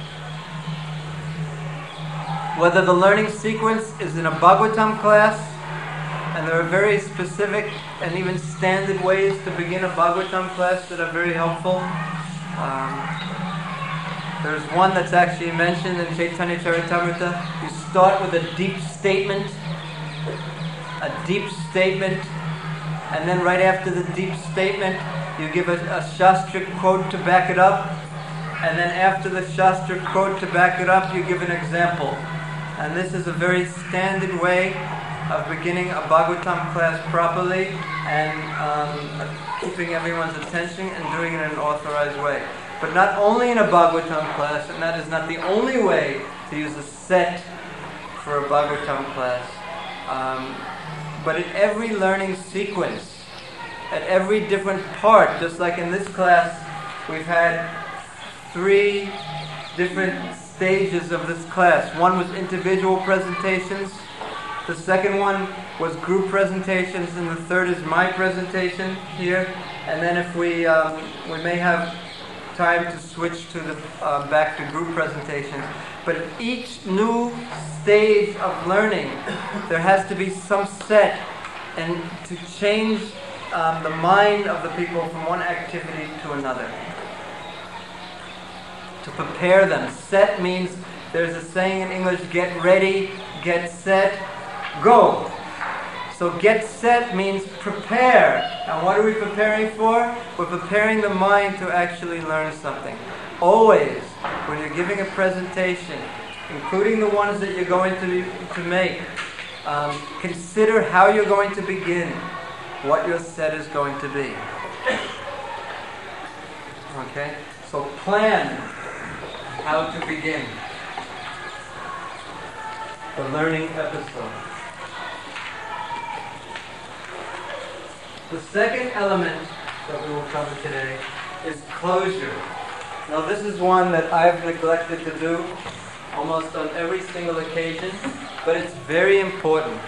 [SPEAKER 1] Whether the learning sequence is in a Bhagavatam class, and there are very specific and even standard ways to begin a Bhagavatam class that are very helpful. There's one that's actually mentioned in Chaitanya Charitamrita. You start with a deep statement, and then right after the deep statement, you give a Shastra quote to back it up, and then after the Shastra quote to back it up, you give an example. And this is a very standard way of beginning a Bhagavatam class properly and keeping everyone's attention and doing it in an authorized way. But not only in a Bhagavatam class, and that is not the only way to use a set for a Bhagavatam class, but in every learning sequence, at every different part, just like in this class, we've had 3 different stages of this class. One was individual presentations, the second one was group presentations, and the third is my presentation here. And then if we may have time to switch to the back to group presentations. But at each new stage of learning, there has to be some set, and to change the mind of the people from one activity to another. To prepare them. Set means, there's a saying in English, get ready, get set, go. So get set means prepare. And what are we preparing for? We're preparing the mind to actually learn something. Always, when you're giving a presentation, including the ones that you're going to make, consider how you're going to begin, what your set is going to be. Okay? So plan how to begin the learning episode. The second element that we will cover today is closure. Now this is one that I've neglected to do almost on every single occasion, but it's very important.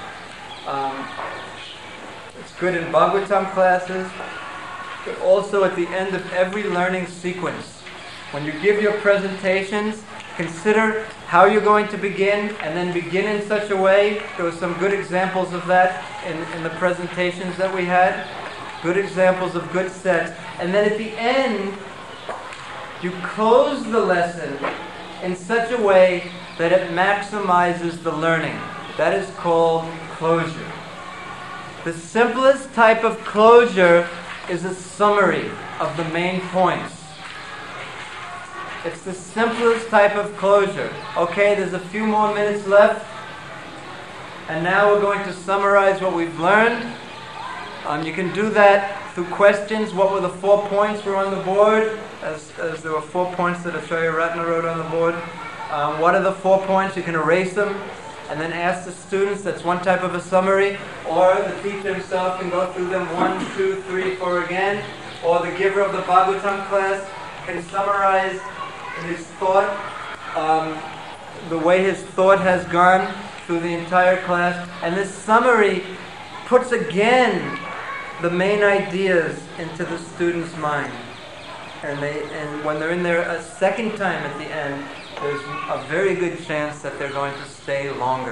[SPEAKER 1] It's good in Bhagavatam classes, but also at the end of every learning sequence. When you give your presentations, consider how you're going to begin, and then begin in such a way. There were some good examples of that in the presentations that we had. Good examples of good sets. And then at the end, you close the lesson in such a way that it maximizes the learning. That is called closure. The simplest type of closure is a summary of the main points. It's the simplest type of closure. Okay, there's a few more minutes left, and now we're going to summarize what we've learned. You can do that through questions. What were the 4 points were on the board? As there were 4 points that Acharya Ratna wrote on the board. What are the 4 points? You can erase them and then ask the students. That's one type of a summary. Or the teacher himself can go through them 1, 2, 3, 4 again. Or the giver of the Bhagavatam class can summarize his thought, the way his thought has gone through the entire class. And this summary puts again the main ideas into the student's mind. And when they're in there a second time at the end, there's a very good chance that they're going to stay longer.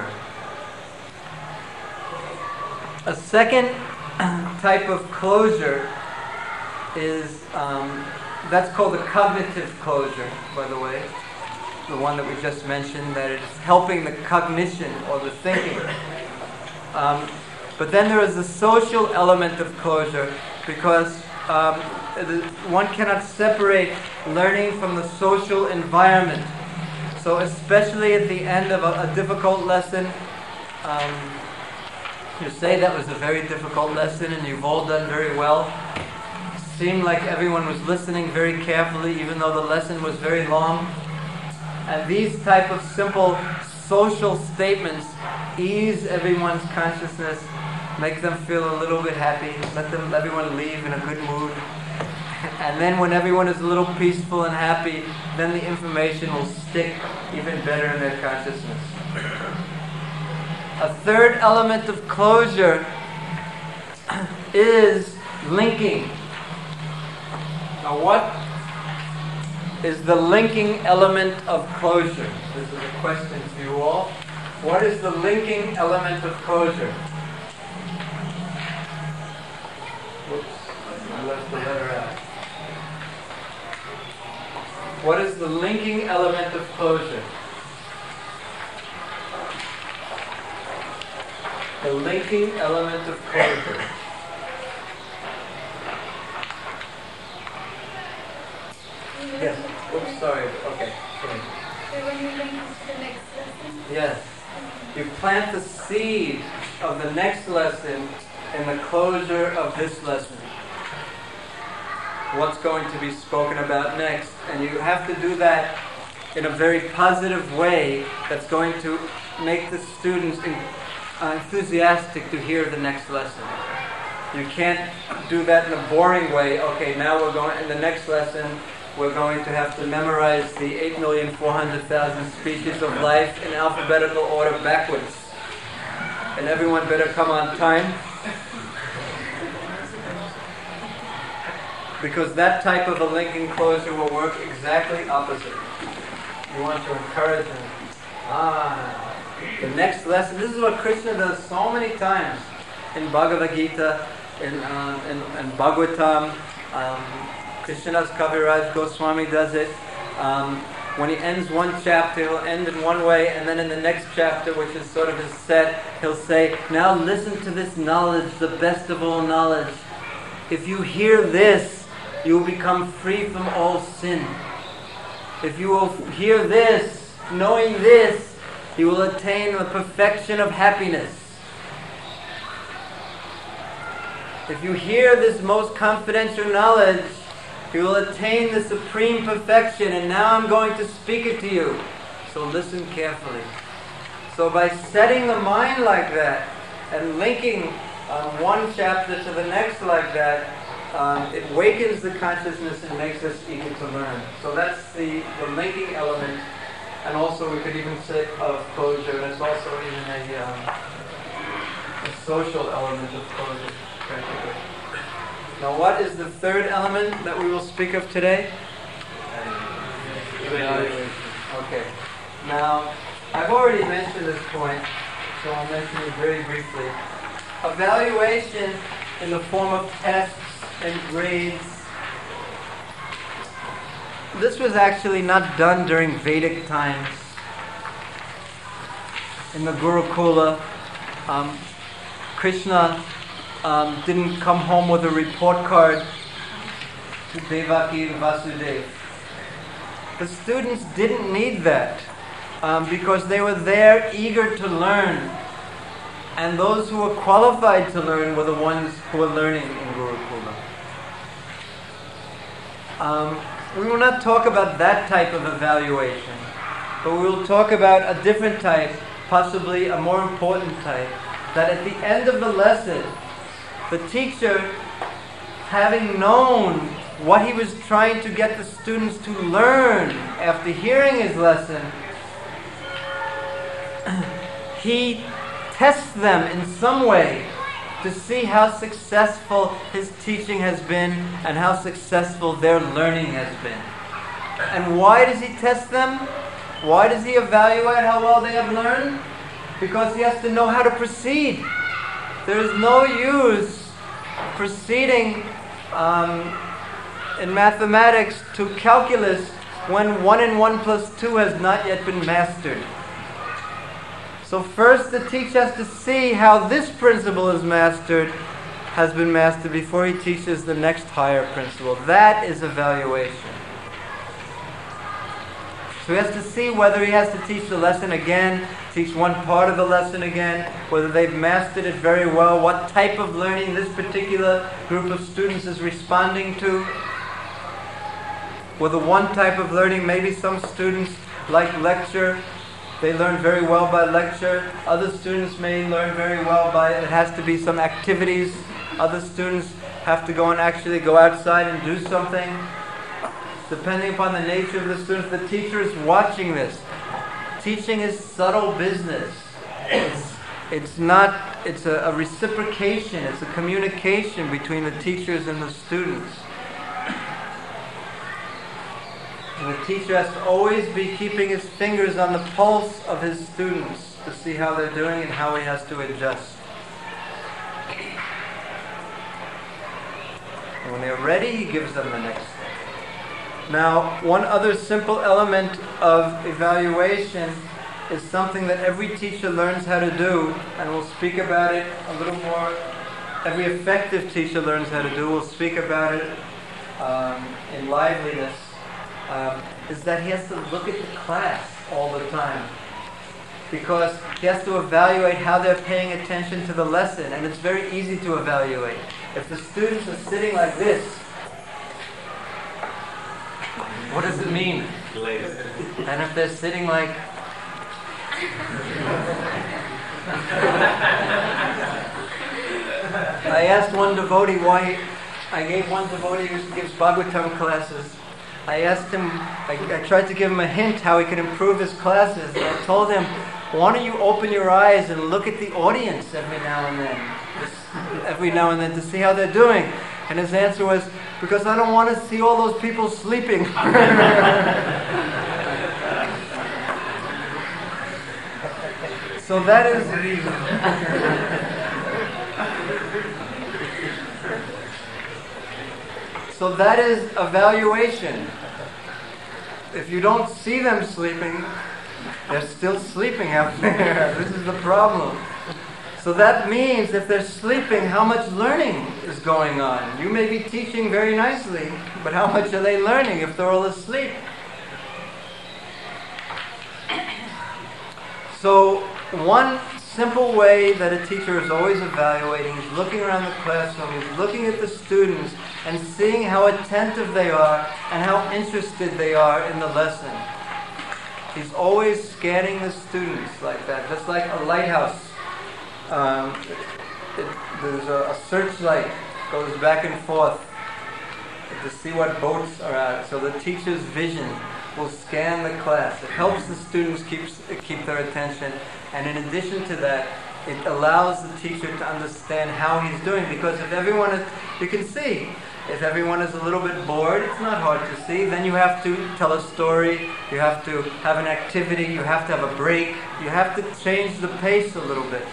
[SPEAKER 1] A second type of closure is, that's called the cognitive closure, by the way. The one that we just mentioned, that it's helping the cognition or the thinking. But then there is the social element of closure, because one cannot separate learning from the social environment. So especially at the end of a difficult lesson, you say that was a very difficult lesson and you've all done very well.
[SPEAKER 14] seemed like everyone was listening very carefully, even though the lesson was very long. And these type of simple social statements ease everyone's consciousness, make them feel a little bit happy, let everyone leave in a good mood. And then when everyone is a little peaceful and happy, then the information will stick even better in their consciousness. A third element of closure is linking. Now what is the linking element of closure? This is a question to you all. What is the linking element of closure? Whoops, I left the letter out. What is the linking element of closure? The linking element of closure. Yes. Oops, sorry. Okay.
[SPEAKER 15] When you link to the next lesson?
[SPEAKER 14] Yes. You plant the seed of the next lesson in the closure of this lesson. What's going to be spoken about next? And you have to do that in a very positive way that's going to make the students enthusiastic to hear the next lesson. You can't do that in a boring way. Okay, now we're going, in the next lesson, we're going to have to memorize the 8,400,000 species of life in alphabetical order backwards. And everyone better come on time. Because that type of a linking closure will work exactly opposite. You want to encourage them. The next lesson, this is what Krishna does so many times in Bhagavad Gita, in Bhagavatam. Krishnadas Kaviraj Goswami does it. When he ends one chapter, he'll end in one way, and then in the next chapter, which is sort of his set, he'll say, now listen to this knowledge, the best of all knowledge. If you hear this, you will become free from all sin. If you will hear this, knowing this, you will attain the perfection of happiness. If you hear this most confidential knowledge, you will attain the supreme perfection, and now I'm going to speak it to you. So listen carefully. So by setting the mind like that, and linking one chapter to the next like that, it wakens the consciousness and makes us eager to learn. So that's the linking element, and also we could even say of closure, and it's also even a social element of closure, practically. Now what is the third element that we will speak of today? Evaluation. Okay. Now, I've already mentioned this point, so I'll mention it very briefly. Evaluation in the form of tests and grades. This was actually not done during Vedic times. In the Gurukula, Krishna didn't come home with a report card to Devaki and Vasudeva. The students didn't need that because they were there eager to learn. And those who were qualified to learn were the ones who were learning in Gurukula. We will not talk about that type of evaluation, but we will talk about a different type, possibly a more important type, that at the end of the lesson, the teacher, having known what he was trying to get the students to learn after hearing his lesson, he tests them in some way to see how successful his teaching has been and how successful their learning has been. And why does he test them? Why does he evaluate how well they have learned? Because he has to know how to proceed. There is no use proceeding in mathematics to calculus when 1 and 1 plus 2 has not yet been mastered. So first the teacher has to see how this principle is has been mastered before he teaches the next higher principle. That is evaluation. So he has to see whether he has to teach the lesson again, teach one part of the lesson again, whether they've mastered it very well, what type of learning this particular group of students is responding to. Whether one type of learning, maybe some students like lecture, they learn very well by lecture. Other students may learn very well by, it has to be some activities. Other students have to go and actually go outside and do something. Depending upon the nature of the students, the teacher is watching this. Teaching is subtle business. It's a reciprocation, it's a communication between the teachers and the students. And the teacher has to always be keeping his fingers on the pulse of his students to see how they're doing and how he has to adjust. And when they're ready, he gives them the next step. Now, one other simple element of evaluation is something that every teacher learns how to do, and we'll speak about it a little more. Every effective teacher learns how to do. We'll speak about it in liveliness. Is that he has to look at the class all the time, because he has to evaluate how they're paying attention to the lesson, and it's very easy to evaluate. If the students are sitting like this, what does it mean? And if they're sitting like I asked one devotee why, I gave one devotee who gives Bhagavatam classes, I asked him, I tried to give him a hint how he could improve his classes, and I told him, why don't you open your eyes and look at the audience every now and then to see how they're doing. And his answer was, because I don't want to see all those people sleeping. So that is the reason. So that is evaluation. If you don't see them sleeping, they're still sleeping out there. This is the problem. So that means if they're sleeping, how much learning is going on? You may be teaching very nicely, but how much are they learning if they're all asleep? So one simple way that a teacher is always evaluating is looking around the classroom, is looking at the students and seeing how attentive they are and how interested they are in the lesson. He's always scanning the students like that, just like a lighthouse. There's a searchlight goes back and forth to see what boats are out. So the teacher's vision will scan the class. It helps the students keep their attention, and in addition to that, it allows the teacher to understand how he's doing. Because if everyone is, you can see, if everyone is a little bit bored, it's not hard to see. Then you have to tell a story. You have to have an activity. You have to have a break. You have to change the pace a little bit.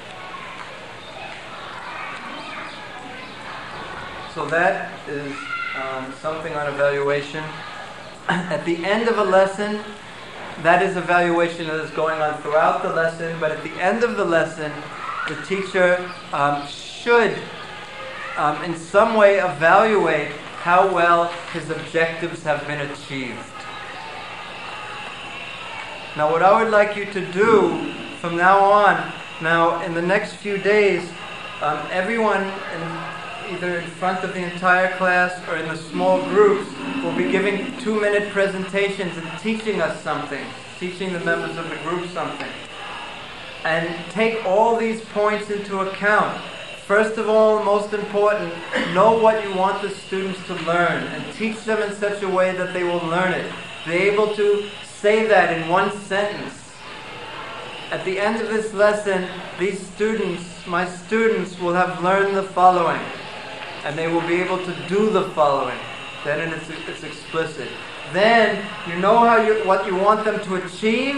[SPEAKER 14] So that is something on evaluation. At the end of a lesson, that is evaluation that is going on throughout the lesson, but at the end of the lesson, the teacher should in some way evaluate how well his objectives have been achieved. Now what I would like you to do from now on, in the next few days, everyone either in front of the entire class or in the small groups will be giving 2-minute presentations and teaching us something, teaching the members of the group something. And take all these points into account. First of all, most important, know what you want the students to learn and teach them in such a way that they will learn it. Be able to say that in one sentence. At the end of this lesson, these students, my students, will have learned the following. And they will be able to do the following. Then it's explicit. Then you know what you want them to achieve.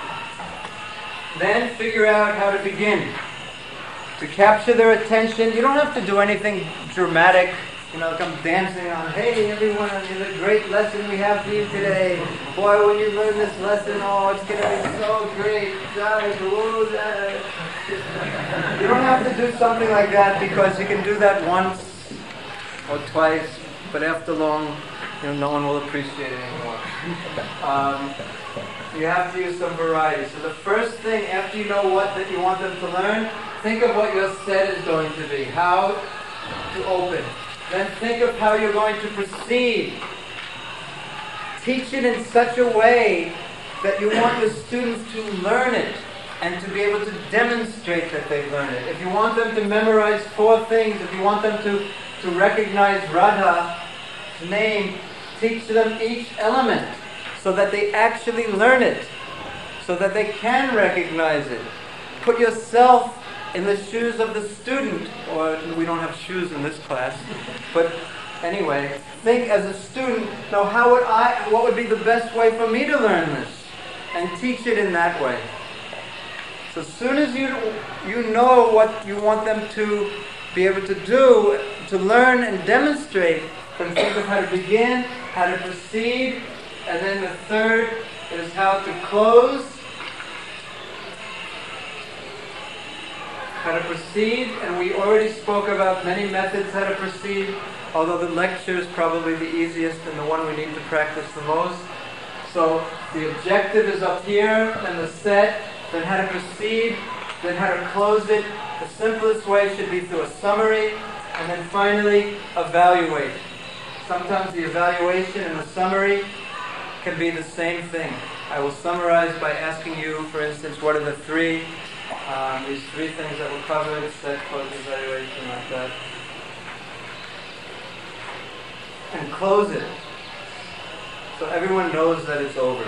[SPEAKER 14] Then figure out how to begin. To capture their attention, you don't have to do anything dramatic. Come dancing on, hey everyone, it's a great lesson we have for you today. Boy, when you learn this lesson, it's going to be so great. You don't have to do something like that, because you can do that once or twice, but after long, no one will appreciate it anymore. You have to use some variety. So the first thing, after you know what that you want them to learn, think of what your set is going to be, how to open. Then think of how you're going to proceed. Teach it in such a way that you want your students to learn it and to be able to demonstrate that they learn it. If you want them to memorize 4 things, if you want them to recognize Radha's name, teach them each element so that they actually learn it, so that they can recognize it. Put yourself in the shoes of the student, or we don't have shoes in this class, but anyway, think as a student, now what would be the best way for me to learn this? And teach it in that way. So as soon as you know what you want them to be able to do, to learn and demonstrate, then think of how to begin, how to proceed, and then the third is how to close, how to proceed, and we already spoke about many methods how to proceed, although the lecture is probably the easiest and the one we need to practice the most. So the objective is up here, and the set, then how to proceed, then how to close it. The simplest way should be through a summary, and then finally evaluate. Sometimes the evaluation and the summary can be the same thing. I will summarize by asking you, for instance, what are the these three things that were covered, set, close, evaluation, like that. And close it. So everyone knows that it's over.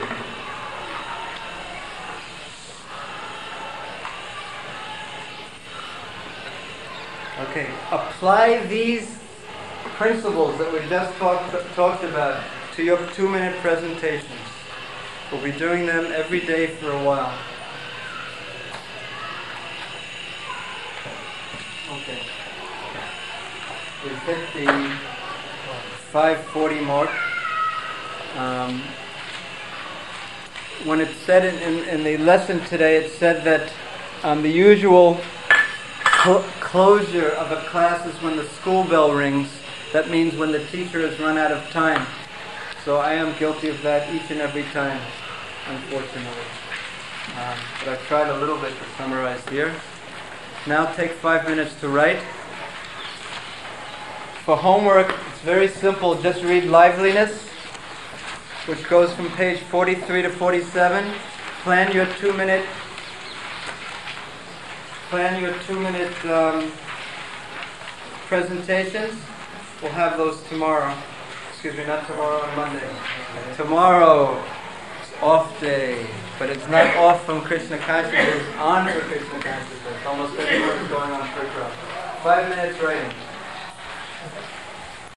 [SPEAKER 14] Okay, apply these principles that we just talked about to your 2-minute presentations. We'll be doing them every day for a while. Okay. We've hit the 5:40 mark. When it said in the lesson today, it said that the usual closure of a class is when the school bell rings. That means when the teacher has run out of time. So I am guilty of that each and every time, unfortunately. But I've tried a little bit to summarize here. Now take 5 minutes to write. For homework, it's very simple. Just read Liveliness, which goes from page 43 to 47. Plan your 2-minute presentations. We'll have those tomorrow. Excuse me, not tomorrow, on Monday. Tomorrow, off day. But it's not off from Krishna consciousness, it's on for Krishna consciousness. Almost everyone's going on Prikram. 5 minutes writing.